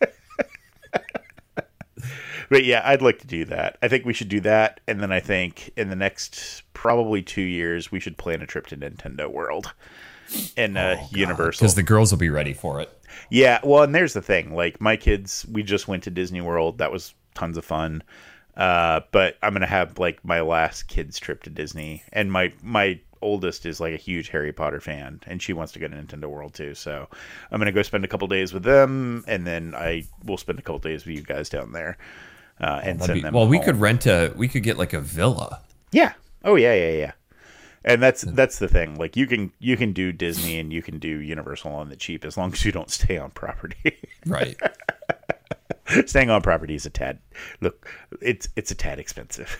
But yeah, I'd like to do that. I think we should do that. And then I think in the next probably 2 years, we should plan a trip to Nintendo World and Universal. Because the girls will be ready for it. Yeah, well, and there's the thing. Like, my kids, we just went to Disney World. That was tons of fun. But I'm going to have, like, my last kids' trip to Disney. And my oldest is, like, a huge Harry Potter fan. And she wants to go to Nintendo World, too. So I'm going to go spend a couple days with them. And then I will spend a couple days with you guys down there. And send them Well, we home. we could get, like, a villa. Yeah. Oh, yeah. And that's the thing. Like, you can do Disney and you can do Universal on the cheap as long as you don't stay on property. Right. Staying on property is it's a tad expensive.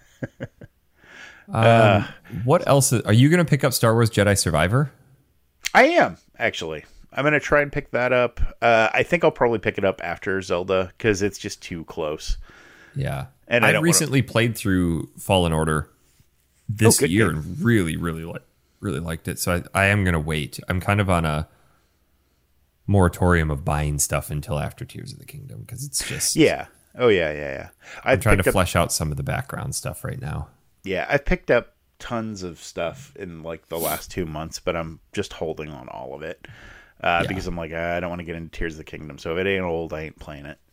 What else? Are you going to pick up Star Wars Jedi Survivor? I am, actually. I'm going to try and pick that up. I think I'll probably pick it up after Zelda because it's just too close. Yeah. And I recently played through Fallen Order this year game. and really liked it. So I am going to wait. I'm kind of on a moratorium of buying stuff until after Tears of the Kingdom because it's just... Yeah. Oh, yeah. I'm trying to flesh out some of the background stuff right now. Yeah, I've picked up tons of stuff in like the last 2 months, but I'm just holding on all of it because I'm like, I don't want to get into Tears of the Kingdom. So if it ain't old, I ain't playing it.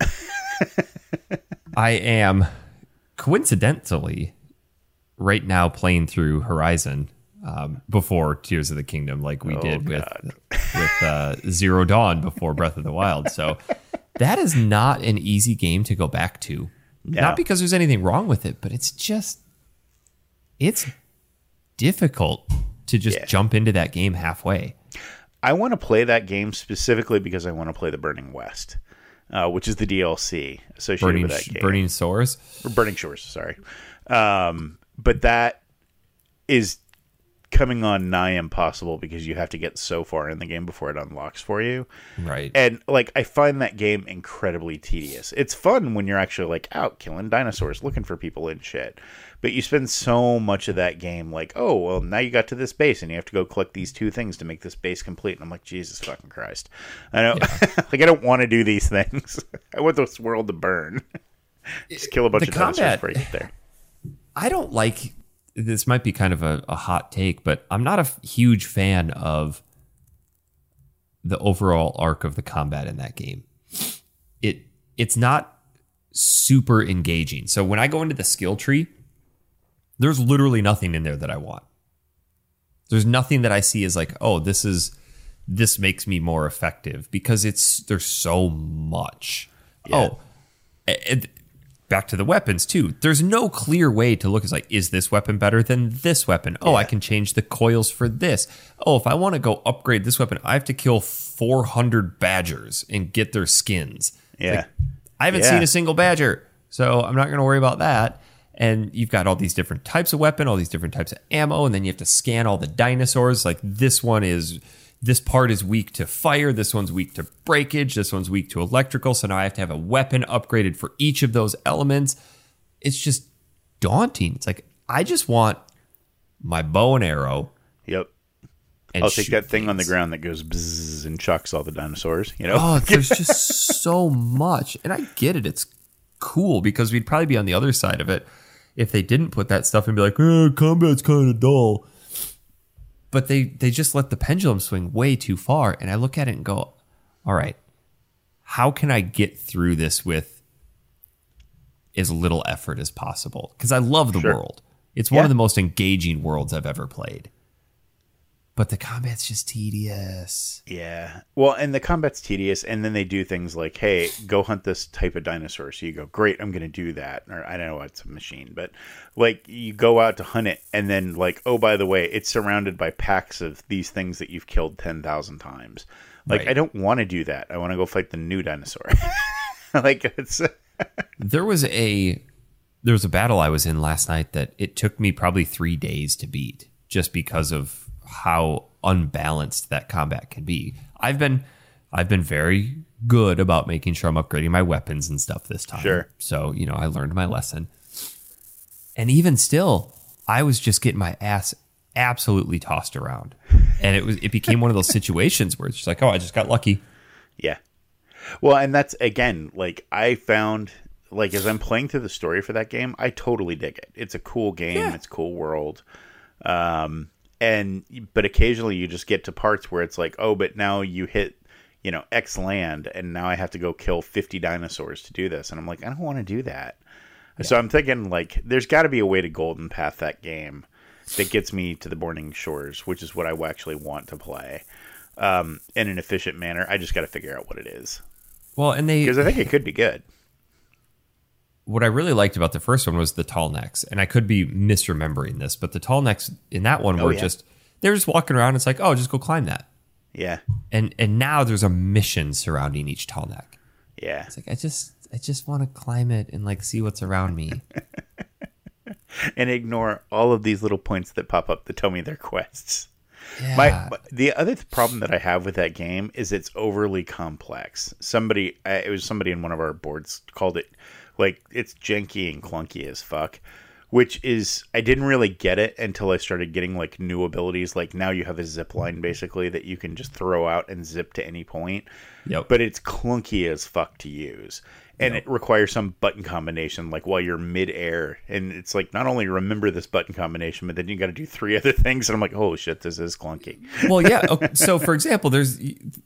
I am coincidentally right now playing through Horizon before Tears of the Kingdom, like we did with Zero Dawn before Breath of the Wild. So that is not an easy game to go back to. No. Not because there's anything wrong with it, but it's difficult to just jump into that game halfway. I want to play that game specifically because I want to play the Burning West, which is the DLC associated with that game. Burning Shores? Burning Shores, sorry. But that is coming on nigh impossible because you have to get so far in the game before it unlocks for you. Right. And like, I find that game incredibly tedious. It's fun when you're actually like out killing dinosaurs, looking for people and shit. But you spend so much of that game like, oh, well, now you got to this base and you have to go collect these 2 things to make this base complete. And I'm like, Jesus fucking Christ. I know. Yeah. Like, I don't want to do these things. I want this world to burn. Just kill a bunch of dinosaurs before you get there. I don't like... This might be kind of a hot take, but I'm not a huge fan of the overall arc of the combat in that game. It's not super engaging. So when I go into the skill tree, there's literally nothing in there that I want. There's nothing that I see as like, oh, this makes me more effective because there's so much. Yeah. Oh, and back to the weapons too. There's no clear way to look. It's like, is this weapon better than this weapon? Oh, I can change the coils for this. Oh, if I want to go upgrade this weapon, I have to kill 400 badgers and get their skins. Yeah. Like, I haven't seen a single badger, so I'm not going to worry about that. And you've got all these different types of weapon, all these different types of ammo, and then you have to scan all the dinosaurs. Like this part is weak to fire, this one's weak to breakage, this one's weak to electrical, so now I have to have a weapon upgraded for each of those elements. It's just daunting. It's like, I just want my bow and arrow. Yep. and I'll take shoot that thing on the things. ground that goes bzzz and chucks all the dinosaurs, you know? Oh, there's just so much. And I get it. It's cool because we'd probably be on the other side of it if they didn't put that stuff and be like, combat's kind of dull. But they just let the pendulum swing way too far. And I look at it and go, all right, how can I get through this with as little effort as possible? Because I love the world. It's one of the most engaging worlds I've ever played. But the combat's just tedious. Yeah. Well, and the combat's tedious, and then they do things like, hey, go hunt this type of dinosaur. So you go, great, I'm going to do that. Or I don't know, it's a machine. But, like, you go out to hunt it, and then, like, oh, by the way, it's surrounded by packs of these things that you've killed 10,000 times. Like, Right. I don't want to do that. I want to go fight the new dinosaur. Like, it's... There was a battle I was in last night that it took me probably 3 days to beat just because of how unbalanced that combat can be. I've been very good about making sure I'm upgrading my weapons and stuff this time. Sure. So, I learned my lesson. And even still, I was just getting my ass absolutely tossed around. And it became one of those situations where it's just like, oh, I just got lucky. Yeah. Well, and that's, again, like, I found, like, as I'm playing through the story for that game, I totally dig it. It's a cool game. Yeah. It's a cool world. But occasionally you just get to parts where it's like, oh, but now you hit, X land, and now I have to go kill 50 dinosaurs to do this. And I'm like, I don't want to do that. Yeah. So I'm thinking, like, there's got to be a way to golden path that game that gets me to the Burning Shores, which is what I actually want to play in an efficient manner. I just got to figure out what it is. Well, and because I think it could be good. What I really liked about the first one was the tall necks, and I could be misremembering this, but the tall necks in that one were just, they were just walking around. It's like, oh, just go climb that. Yeah. And now there's a mission surrounding each tall neck. Yeah. It's like, I just want to climb it and like see what's around me. And ignore all of these little points that pop up that tell me they're quests. Yeah. The other problem that I have with that game is it's overly complex. It was somebody in one of our boards called it, like, it's janky and clunky as fuck, which is, I didn't really get it until I started getting, like, new abilities. Like, now you have a zip line, basically, that you can just throw out and zip to any point. Yep. But it's clunky as fuck to use. And it requires some button combination, like, while you're mid-air. And it's like, not only remember this button combination, but then you got to do 3 other things. And I'm like, oh, shit, this is clunky. Well, yeah. Okay, so, for example, there's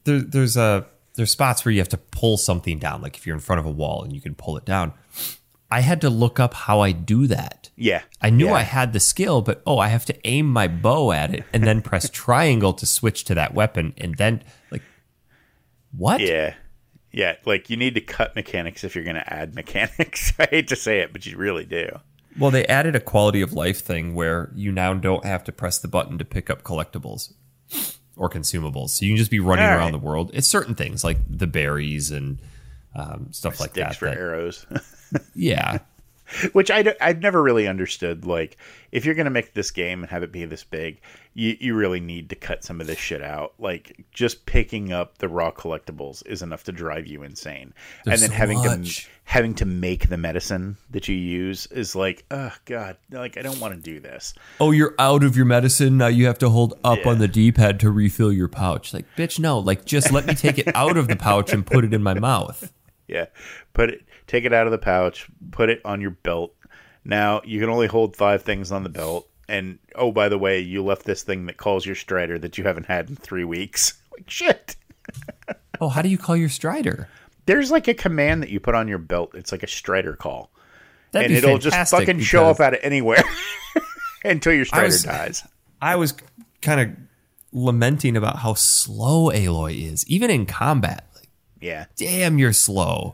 spots where you have to pull something down, like if you're in front of a wall and you can pull it down. I had to look up how I do that. Yeah. I knew I had the skill, but I have to aim my bow at it and then press triangle to switch to that weapon. And then, like, what? Yeah. Yeah. Like, you need to cut mechanics if you're going to add mechanics. I hate to say it, but you really do. Well, they added a quality of life thing where you now don't have to press the button to pick up collectibles or consumables. So you can just be running around the world. It's certain things like the berries and stuff like that. Sticks for arrows. Yeah. Which I've never really understood. Like, if you're going to make this game and have it be this big, you really need to cut some of this shit out. Like, just picking up the raw collectibles is enough to drive you insane. There's and then so having to make the medicine that you use is like, oh, God, like, I don't want to do this. Oh, you're out of your medicine. Now you have to hold up on the D-pad to refill your pouch. Like, bitch, no. Like, just let me take it out of the pouch and put it in my mouth. Yeah. Take it out of the pouch, put it on your belt. Now you can only hold 5 things on the belt. And, oh, by the way, you left this thing that calls your Strider that you haven't had in 3 weeks. Like, shit. Oh, how do you call your Strider? There's like a command that you put on your belt. It's like a Strider call. That'd and be it'll just fucking show up out of anywhere until your Strider dies. I was kind of lamenting about how slow Aloy is, even in combat. Like, yeah. Damn, you're slow.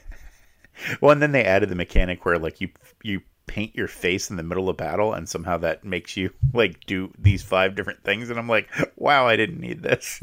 Well, and then they added the mechanic where, like, you paint your face in the middle of battle, and somehow that makes you, like, do these 5 different things. And I'm like, wow, I didn't need this.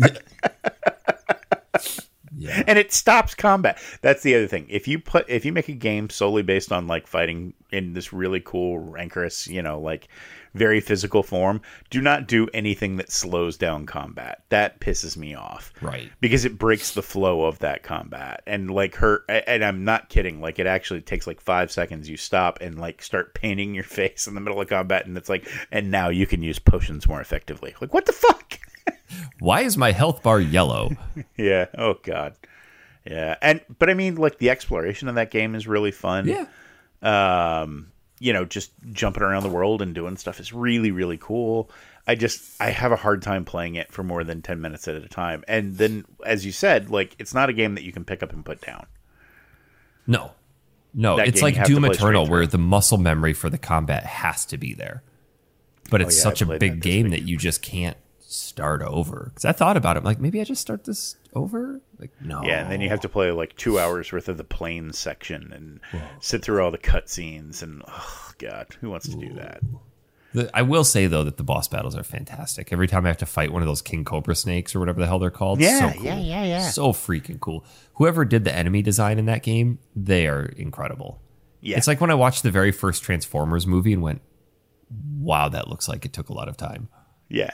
Yeah. And it stops combat. That's the other thing. If you make a game solely based on, like, fighting in this really cool, rancorous, like, very physical form, do not do anything that slows down combat. That pisses me off. Right. Because it breaks the flow of that combat. And, like, and I'm not kidding, like, it actually takes like 5 seconds. You stop and, like, start painting your face in the middle of combat, and it's like, and now you can use potions more effectively. Like, what the fuck? Why is my health bar yellow? Yeah. Oh God. Yeah. But I mean, like the exploration of that game is really fun. Yeah. Just jumping around the world and doing stuff is really, really cool. I have a hard time playing it for more than 10 minutes at a time. And then, as you said, like, it's not a game that you can pick up and put down. No, That it's game you like have to Doom play Eternal, straight where through. the muscle memory for the combat has to be there. But it's yeah, such I a played big that this game week. that you just can't start over. Because I thought about it, I'm like, maybe I just start this over? Like, no. Yeah, and then you have to play like 2 hours worth of the plains section and sit through all the cutscenes. And, oh, God, who wants to do that? I will say, though, that the boss battles are fantastic. Every time I have to fight one of those King Cobra snakes or whatever the hell they're called, Yeah, so cool. yeah. So freaking cool. Whoever did the enemy design in that game, they are incredible. Yeah. It's like when I watched the very first Transformers movie and went, wow, that looks like it took a lot of time. Yeah.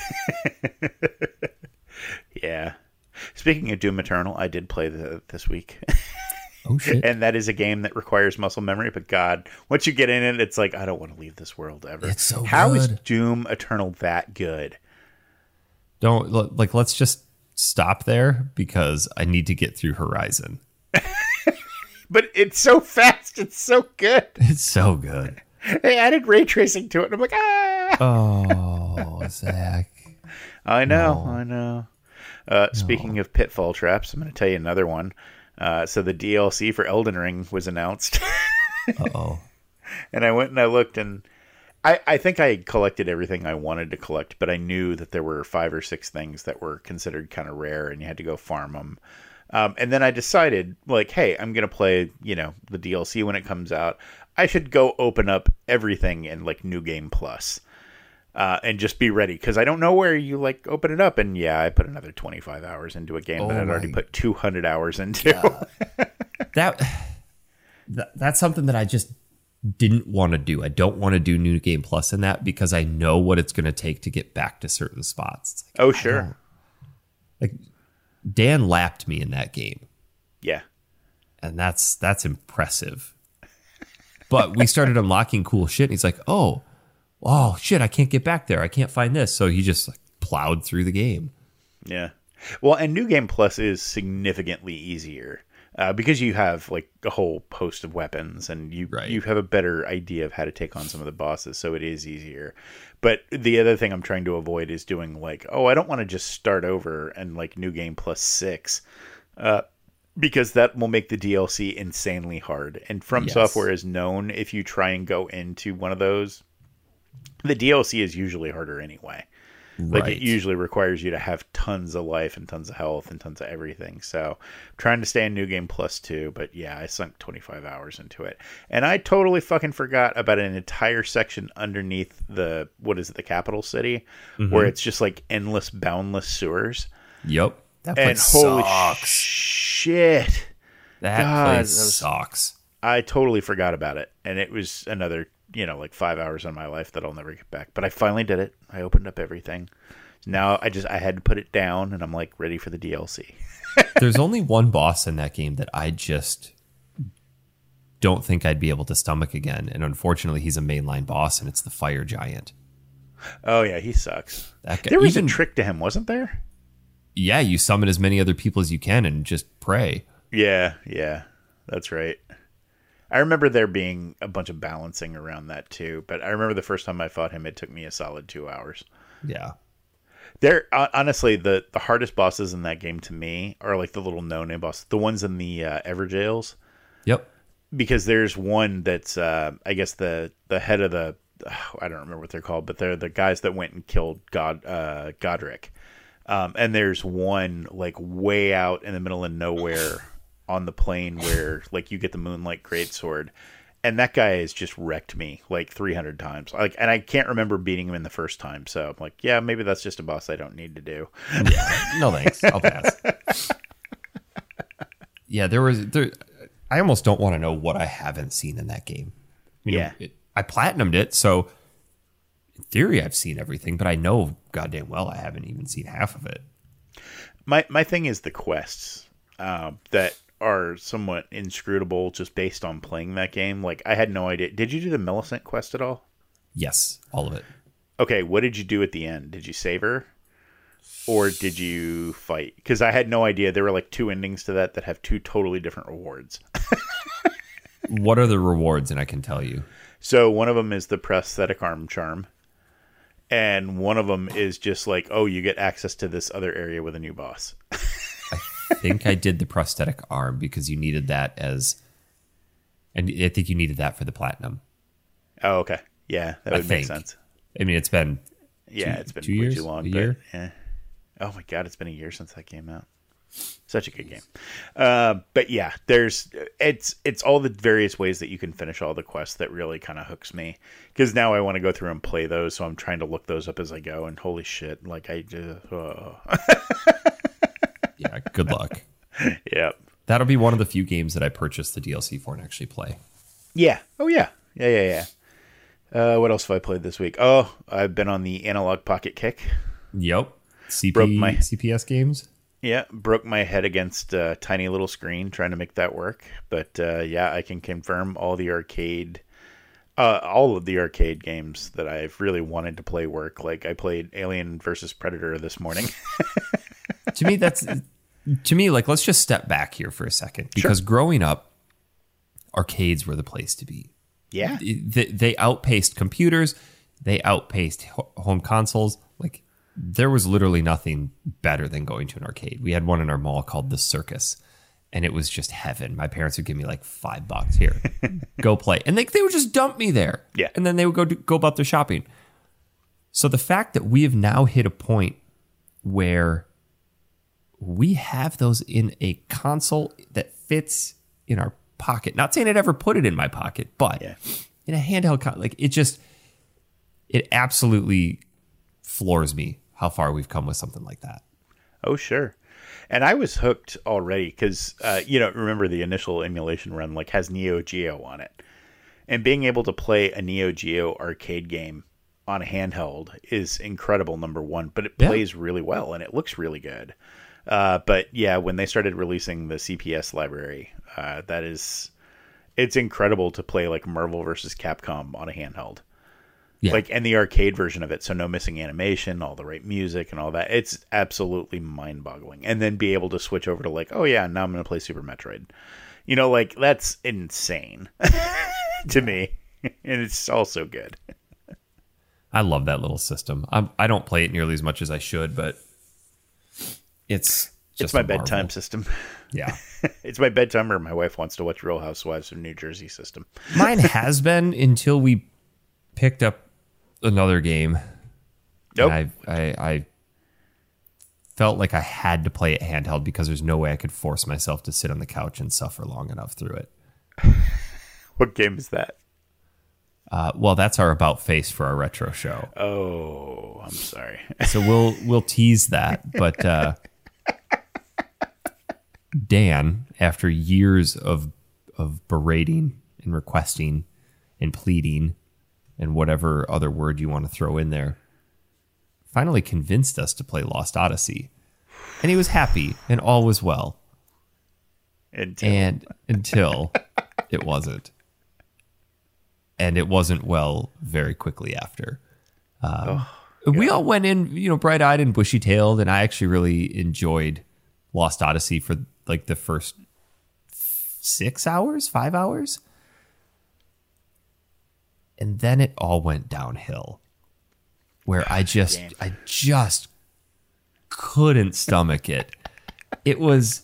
Yeah. Speaking of Doom Eternal, I did play this week. Oh, shit. And that is a game that requires muscle memory, but God, once you get in it, it's like, I don't want to leave this world ever. It's so How is good. Doom Eternal that good? Let's just stop there because I need to get through Horizon. But it's so fast. It's so good. It's so good. They added ray tracing to it. And I'm like, ah. Oh, Zach. I know. Speaking of pitfall traps, I'm going to tell you another one. So the DLC for Elden Ring was announced. Uh-oh. And I went and I looked, and I think I collected everything I wanted to collect, but I knew that there were 5 or 6 things that were considered kind of rare, and you had to go farm them. And then I decided, like, hey, I'm going to play, the DLC when it comes out. I should go open up everything in, like, New Game Plus. And just be ready, because I don't know where you like open it up. And yeah, I put another 25 hours into a game that I'd already put 200 hours into. That's something that I just didn't want to do. I don't want to do New Game Plus in that because I know what it's going to take to get back to certain spots. It's like, Oh, sure. Like Dan lapped me in that game, Yeah. and that's impressive. But we started unlocking cool shit, and he's like, oh shit, I can't get back there. I can't find this. So he just like plowed through the game. Yeah. Well, and New Game Plus is significantly easier because you have like a whole host of weapons, and you have a better idea of how to take on some of the bosses. So it is easier. But the other thing I'm trying to avoid is doing like, I don't want to just start over and like New Game Plus 6. Because that will make the DLC insanely hard. And From Software is known, if you try and go into one of those, the DLC is usually harder anyway. Like, it usually requires you to have tons of life and tons of health and tons of everything. So, I'm trying to stay in New Game Plus 2, but yeah, I sunk 25 hours into it. And I totally fucking forgot about an entire section underneath the capital city, where it's just like endless, boundless sewers. Yep. That And place holy sucks. shit. That place sucks. I totally forgot about it. And it was another, like 5 hours of my life that I'll never get back. But I finally did it. I opened up everything. Now I had to put it down, and I'm like ready for the DLC. There's only one boss in that game that I just don't think I'd be able to stomach again. And unfortunately, he's a mainline boss, and it's the Fire Giant. Oh, yeah, he sucks. That guy, There was a trick to him, wasn't there? Yeah, you summon as many other people as you can and just pray. Yeah, that's right. I remember there being a bunch of balancing around that too, but I remember the first time I fought him, it took me a solid 2 hours. Yeah. There, honestly, the hardest bosses in that game to me are like the little no-name bosses, the ones in the Everjails. Yep. Because there's one that's, I guess the head of the, I don't remember what they're called, but they're the guys that went and killed Godric. And there's one like way out in the middle of nowhere on the plane where like you get the Moonlight Greatsword, and that guy has just wrecked me like 300 times. And I can't remember beating him in the first time. So I'm like, yeah, maybe that's just a boss I don't need to do. Yeah. No thanks. I'll pass. Yeah, I almost don't want to know what I haven't seen in that game. I platinumed it, so in theory I've seen everything, but I know goddamn well I haven't even seen half of it. My thing is the quests that are somewhat inscrutable just based on playing that game. Like, I had no idea. Did you do the Millicent quest at all? Yes, all of it. Okay, what did you do at the end? Did you save her? or did you fight? Because I had no idea. There were like 2 endings to that have 2 totally different rewards. What are the rewards? And I can tell you. So one of them is the prosthetic arm charm. And one of them is just like, oh, you get access to this other area with a new boss. I think I did the prosthetic arm because you needed that and I think you needed that for the platinum. Oh, okay. Yeah, that would make sense. I mean, it's been it's been 2 way years, too long. a year. Yeah. Oh my God, it's been a year since that came out. Such a good game. But yeah, it's all the various ways that you can finish all the quests that really kind of hooks me. Because now I want to go through and play those, so I'm trying to look those up as I go. And holy shit, like I just... Yeah, good luck. Yep. That'll be one of the few games that I purchased the DLC for and actually play. Yeah. Oh, yeah. Yeah. What else have I played this week? Oh, I've been on the Analog Pocket kick. Yep. CPS games. Yeah, broke my head against a tiny little screen trying to make that work. But yeah, I can confirm all of the arcade games that I've really wanted to play work. Like I played Alien versus Predator this morning. To me, like, let's just step back here for a second because growing up, arcades were the place to be. Yeah. They outpaced computers. They outpaced home consoles. Like, there was literally nothing better than going to an arcade. We had one in our mall called The Circus, and it was just heaven. My parents would give me like $5 here, go play. And they would just dump me there. Yeah. And then they would go about their shopping. So the fact that we have now hit a point where we have those in a console that fits in our pocket. Not saying I'd ever put it in my pocket, but in a handheld, like it absolutely floors me how far we've come with something like that. Oh, sure. And I was hooked already because, remember the initial emulation run like has Neo Geo on it. And being able to play a Neo Geo arcade game on a handheld is incredible, number one. But it plays really well and it looks really good. But yeah, when they started releasing the CPS library, it's incredible to play like Marvel versus Capcom on a handheld. Yeah. Like, and the arcade version of it, so no missing animation, all the right music and all that. It's absolutely mind-boggling. And then be able to switch over to like, oh yeah, now I'm going to play Super Metroid. Like that's insane to me. And it's also good. I love that little system. I don't play it nearly as much as I should, but it's my bedtime system. Yeah. It's my bedtime, or my wife wants to watch Real Housewives of New Jersey system. Mine has been until we picked up another game. Nope. And I felt like I had to play it handheld because there's no way I could force myself to sit on the couch and suffer long enough through it. What game is that? Well, that's our about face for our retro show. Oh, I'm sorry. So we'll tease that, but Dan, after years of berating and requesting and pleading and whatever other word you want to throw in there, finally convinced us to play Lost Odyssey. And he was happy and all was well. Until it wasn't. And it wasn't well very quickly after. We all went in, bright-eyed and bushy-tailed, and I actually really enjoyed Lost Odyssey for like the first 5 hours. And then it all went downhill where I just couldn't stomach it. It was,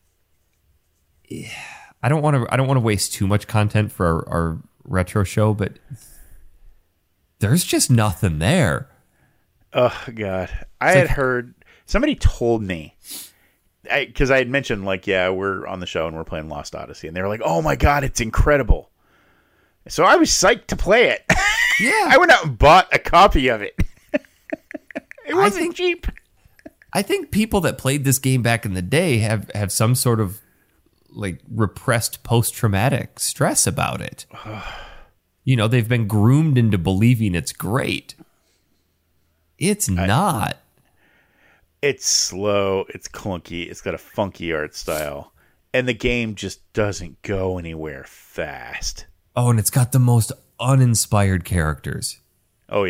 I don't want to waste too much content for our retro show, but there's just nothing there. Oh God. I had heard, somebody told me, because I had mentioned like, yeah, we're on the show and we're playing Lost Odyssey, and they were like, oh my God, it's incredible. So I was psyched to play it. Yeah. I went out and bought a copy of it. It wasn't cheap. I think people that played this game back in the day have some sort of like repressed post-traumatic stress about it. They've been groomed into believing it's great. It's not. It's slow. It's clunky. It's got a funky art style. And the game just doesn't go anywhere fast. Oh, and it's got the most uninspired characters. Oh, yeah.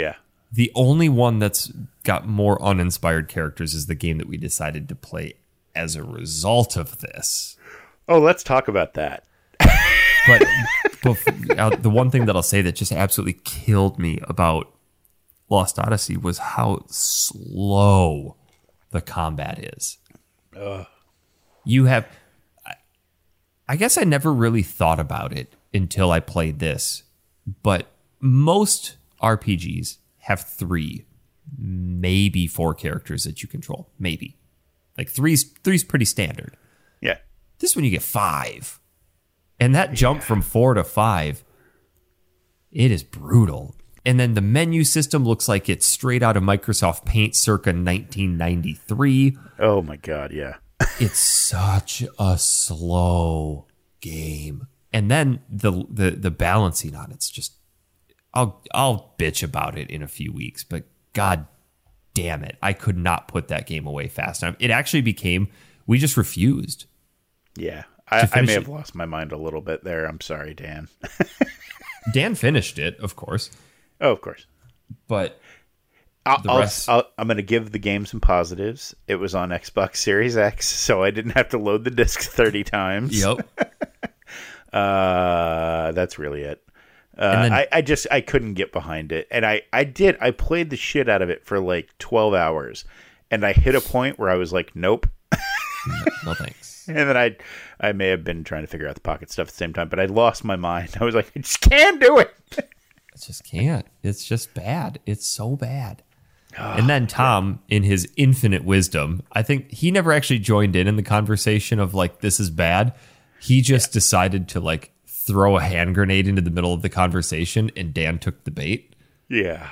The only one that's got more uninspired characters is the game that we decided to play as a result of this. Oh, let's talk about that. But the one thing that I'll say that just absolutely killed me about Lost Odyssey was how slow the combat is. You have... I guess I never really thought about it until I played this, but most RPGs have 3, maybe 4 characters that you control. Maybe. Like three's pretty standard. Yeah. This one you get 5. And that jump from 4 to 5, it is brutal. And then the menu system looks like it's straight out of Microsoft Paint circa 1993. Oh my God, yeah. It's such a slow game. And then the balancing on it's just I'll bitch about it in a few weeks, but God damn it, I could not put that game away fast enough. It actually became we just refused. Yeah. I may have lost my mind a little bit there. I'm sorry, Dan. Dan finished it, of course. Oh, of course. But I'm going to give the game some positives. It was on Xbox Series X, so I didn't have to load the disc 30 times. Yep. That's really it. I couldn't get behind it. And I played the shit out of it for like 12 hours. And I hit a point where I was like, nope. No thanks. And then I may have been trying to figure out the pocket stuff at the same time, but I lost my mind. I was like, I just can't do it. I just can't. It's just bad. It's so bad. And then Tom, in his infinite wisdom, I think he never actually joined in the conversation of like, this is bad. He just decided to like throw a hand grenade into the middle of the conversation, and Dan took the bait. Yeah.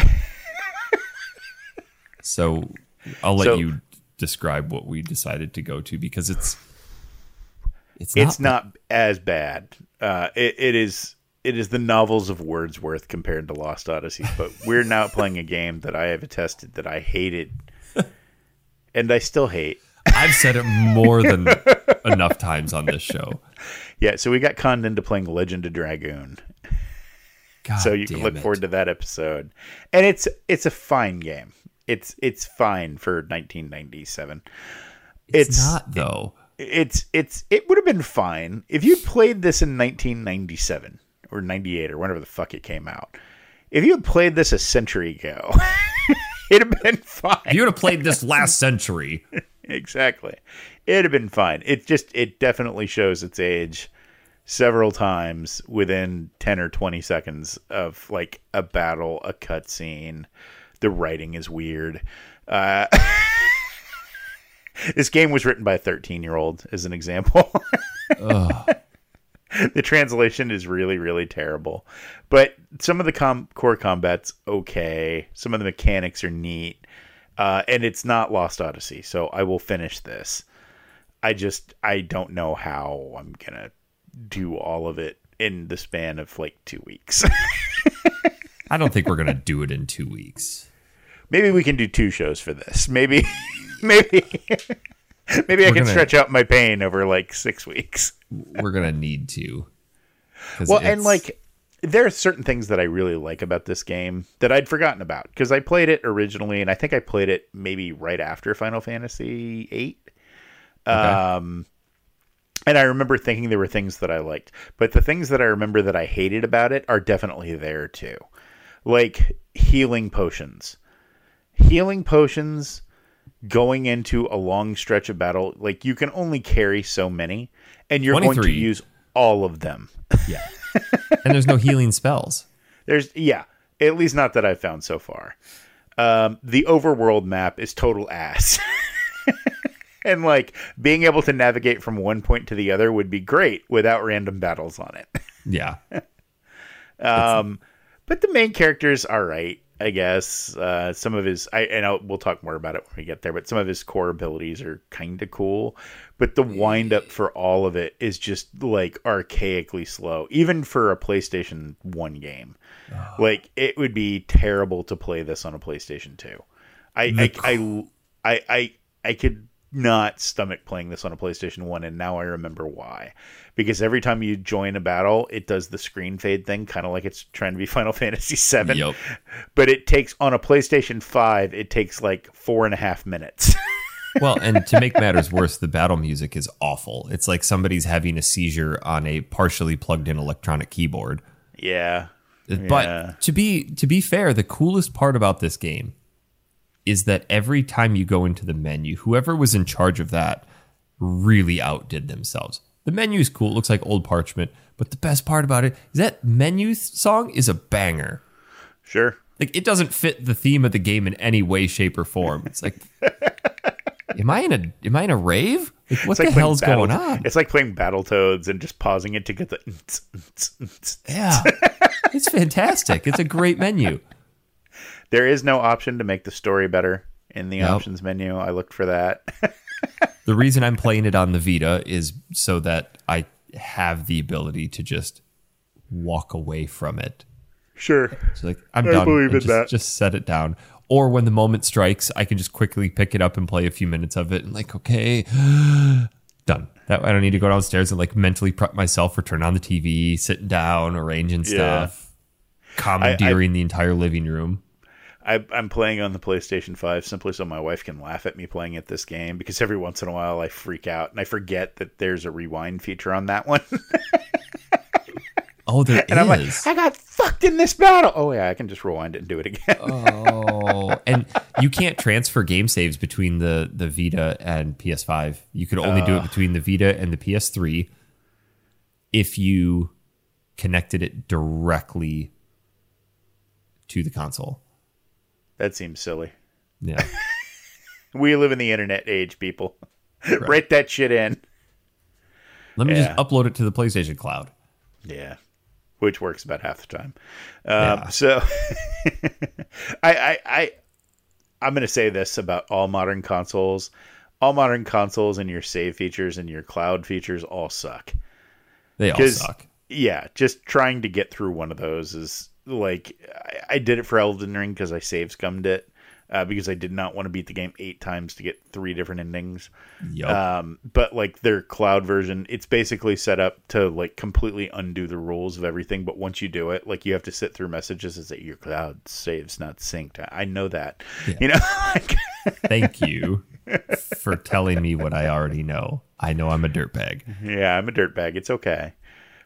So I'll let you describe what we decided to go to, because it's not as bad. It is the novels of Wordsworth compared to Lost Odyssey, but we're now playing a game that I have attested that I hated, and I still hate. I've said it more than enough times on this show. Yeah, so we got conned into playing Legend of Dragoon. God, so you can look forward to that episode. And it's a fine game. It's fine for 1997. It's not though. It would have been fine if you played this in 1997 or 98 or whenever the fuck it came out. If you had played this a century ago, it'd have been fine. If you would have played this last century. Exactly. It'd have been fine. It definitely shows its age several times within 10 or 20 seconds of like a battle, a cutscene. The writing is weird. This game was written by a 13-year-old, as an example. The translation is really, really terrible. But some of the core combat's okay. Some of the mechanics are neat. And it's not Lost Odyssey, so I will finish this. I don't know how I'm going to do all of it in the span of like 2 weeks. I don't think we're going to do it in 2 weeks. Maybe we can do 2 shows for this. Maybe I can stretch out my pain over like 6 weeks. We're going to need to. Well, and like there are certain things that I really like about this game that I'd forgotten about because I played it originally, and I think I played it maybe right after Final Fantasy VIII. Okay. And I remember thinking there were things that I liked, but the things that I remember that I hated about it are definitely there too. Like healing potions. Healing potions going into a long stretch of battle, like you can only carry so many, and you're 23. Going to use all of them. Yeah. And there's no healing spells. At least not that I've found so far. The overworld map is total ass. And like being able to navigate from one point to the other would be great without random battles on it. Yeah. But the main character's all right, I guess. Some of his, we'll talk more about it when we get there, but some of his core abilities are kind of cool. But the wind up for all of it is just like archaically slow, even for a PlayStation 1 game. Oh. Like it would be terrible to play this on a PlayStation 2. I could not stomach playing this on a PlayStation 1, and now I remember why. Because every time you join a battle, it does the screen fade thing, kind of like it's trying to be Final Fantasy VII. Yep. But it takes, on a PlayStation 5, it takes like 4.5 minutes. Well, and to make matters worse, the battle music is awful. It's like somebody's having a seizure on a partially plugged in electronic keyboard. Yeah. But to be fair, the coolest part about this game is that every time you go into the menu, whoever was in charge of that really outdid themselves. The menu is cool. It looks like old parchment. But the best part about it is that menu song is a banger. Sure. Like, it doesn't fit the theme of the game in any way, shape, or form. It's like, am I in a rave? Like, what the hell's going on? It's like playing Battletoads and just pausing it to get the... Yeah. It's fantastic. It's a great menu. There is no option to make the story better in the options menu. I looked for that. The reason I'm playing it on the Vita is so that I have the ability to just walk away from it. Sure. So like, I'm done. I believe in that. Just set it down. Or when the moment strikes, I can just quickly pick it up and play a few minutes of it and like, okay, done. That I don't need to go downstairs and like mentally prep myself for turn on the TV, sitting down, arranging stuff, commandeering the entire living room. I'm playing on the PlayStation 5 simply so my wife can laugh at me playing at this game, because every once in a while I freak out and I forget that there's a rewind feature on that one. Oh, there and is. I'm like, I got fucked in this battle. Oh, yeah, I can just rewind it and do it again. Oh, and you can't transfer game saves between the Vita and PS5. You could only do it between the Vita and the PS3 if you connected it directly to the console. That seems silly. Yeah. We live in the internet age, people. Right. Write that shit in. Let me just upload it to the PlayStation Cloud. Yeah. Which works about half the time. So I'm going to say this about all modern consoles. All modern consoles and your save features and your cloud features all suck. They all suck. Yeah. Just trying to get through one of those is like, I did it for Elden Ring because I save scummed it. Because I did not want to beat the game 8 times to get 3 different endings. Yep. But like their cloud version, it's basically set up to like completely undo the rules of everything. But once you do it, like you have to sit through messages and say your cloud save's not synced. I know that. Yeah. You know. Thank you for telling me what I already know. I know I'm a dirtbag. Yeah, I'm a dirtbag. It's okay.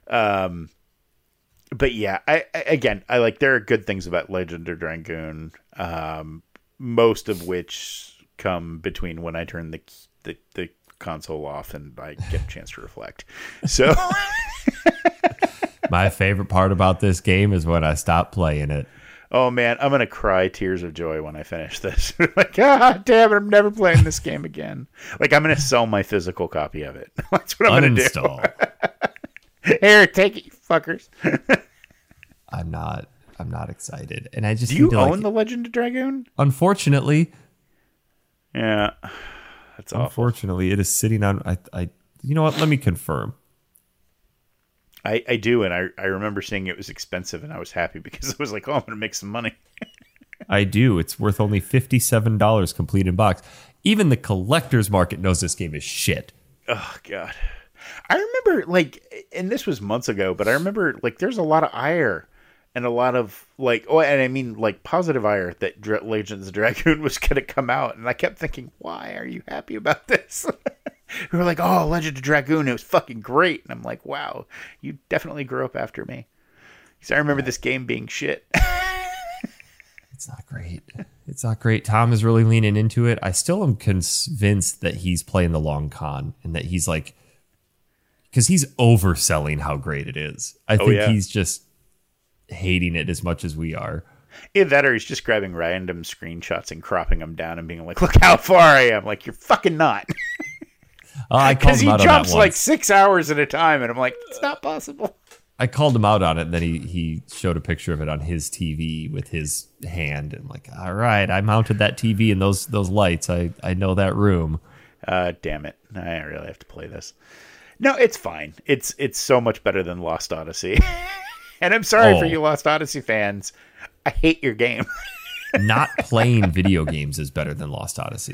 But yeah, I like, there are good things about Legend of Dragoon. Most of which come between when I turn the console off and I get a chance to reflect. So my favorite part about this game is when I stop playing it. Oh man, I'm gonna cry tears of joy when I finish this. Like, ah, damn it, I'm never playing this game again. Like, I'm gonna sell my physical copy of it. That's what I'm gonna do. Here, take it, you fuckers. I'm not excited, and I just do you own the Legend of Dragoon? Unfortunately, yeah, that's awful. Unfortunately, it is sitting on. I you know what? Let me confirm. I do, and I remember seeing it was expensive, and I was happy because I was like, oh, I'm gonna make some money. I do. It's worth only $57 complete in box. Even the collector's market knows this game is shit. Oh god, I remember like, and this was months ago, but I remember like there's a lot of ire. And a lot of like, oh, and I mean like positive ire that Legends of Dragoon was going to come out. And I kept thinking, why are you happy about this? We were like, oh, Legend of Dragoon, it was fucking great. And I'm like, wow, you definitely grew up after me. Because I remember this game being shit. It's not great. It's not great. Tom is really leaning into it. I still am convinced that he's playing the long con and that he's like, because he's overselling how great it is. I think he's just hating it as much as we are. Either that or he's just grabbing random screenshots and cropping them down and being like, look how far I am. Like, you're fucking not. Because he jumps like 6 hours at a time and I'm like, it's not possible. I called him out on it, and then he showed a picture of it on his TV with his hand, and I'm like, all right, I mounted that TV and those lights. I know that room. Damn it. I really have to play this. No, it's fine. It's so much better than Lost Odyssey. And I'm sorry for you Lost Odyssey fans. I hate your game. Not playing video games is better than Lost Odyssey.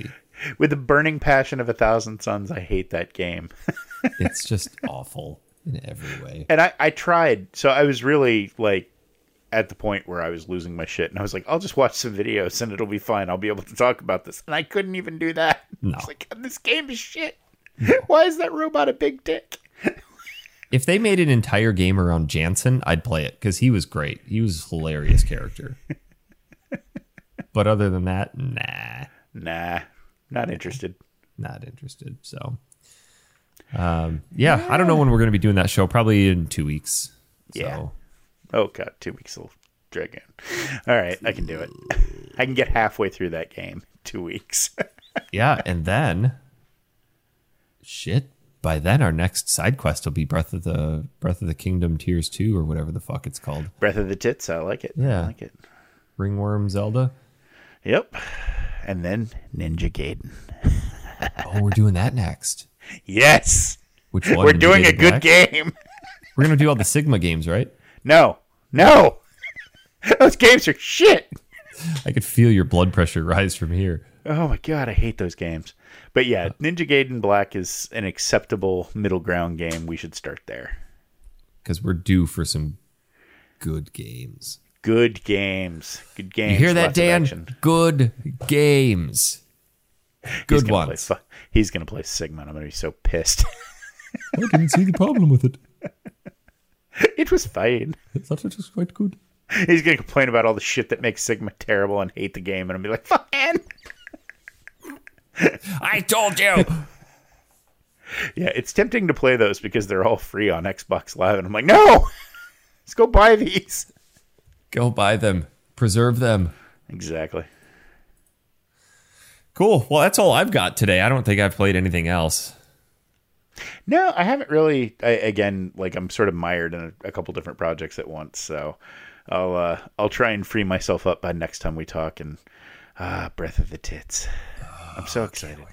With the burning passion of 1,000 Suns, I hate that game. It's just awful in every way. And I tried. So I was really like at the point where I was losing my shit. And I was like, I'll just watch some videos and it'll be fine. I'll be able to talk about this. And I couldn't even do that. No. I was like, this game is shit. Why is that robot a big dick? If they made an entire game around Jansen, I'd play it because he was great. He was a hilarious character. But other than that, Nah, not interested. Not interested. So, yeah, I don't know when we're going to be doing that show. Probably in 2 weeks. Yeah. So. Oh, God, 2 weeks will drag in. All right, I can do it. I can get halfway through that game. 2 weeks. Yeah, and then... Shit. By then, our next side quest will be Breath of the Kingdom Tears 2 or whatever the fuck it's called. Breath of the Tits. I like it. Yeah. I like it. Ringworm Zelda. Yep. And then Ninja Gaiden. Oh, we're doing that next. Yes. Which one? We're Ninja doing a Gaiden good Black? game. We're going to do all the Sigma games, right? No. Those games are shit. I could feel your blood pressure rise from here. Oh my God, I hate those games. But yeah, Ninja Gaiden Black is an acceptable middle ground game. We should start there. Because we're due for some good games. Good games. Good games. You hear that, lots of Dan? action. Good games. Good ones. He's going to play Sigma, and I'm going to be so pissed. I didn't see the problem with it. It was fine. I thought it was quite good. He's going to complain about all the shit that makes Sigma terrible and hate the game, and I'll be like, fuck, man. I told you. Yeah, it's tempting to play those because they're all free on Xbox Live, and I'm like, no! Let's go buy these. Go buy them. Preserve them. Exactly. Cool. Well, that's all I've got today. I don't think I've played anything else. No, I haven't really. I'm sort of mired in a couple different projects at once, so I'll try and free myself up by next time we talk. And Breath of the Tits. I'm so excited.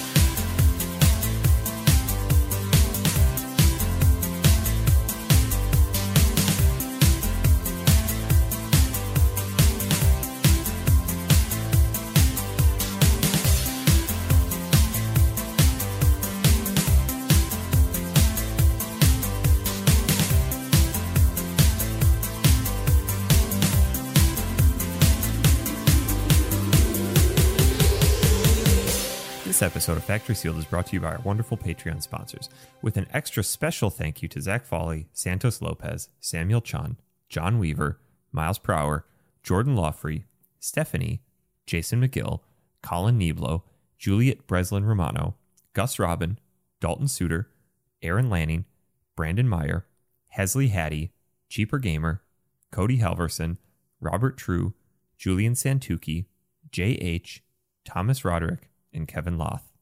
This episode of Factory Sealed is brought to you by our wonderful Patreon sponsors, with an extra special thank you to Zach Foley, Santos Lopez, Samuel Chun, John Weaver, Miles Prower, Jordan Lawfree, Stephanie, Jason McGill, Colin Nieblo, Juliet Breslin Romano, Gus Robin, Dalton Suter, Aaron Lanning, Brandon Meyer, Hesley Hattie, Cheaper Gamer, Cody Halverson, Robert True, Julian Santucci, J.H., Thomas Roderick, and Kevin Loth.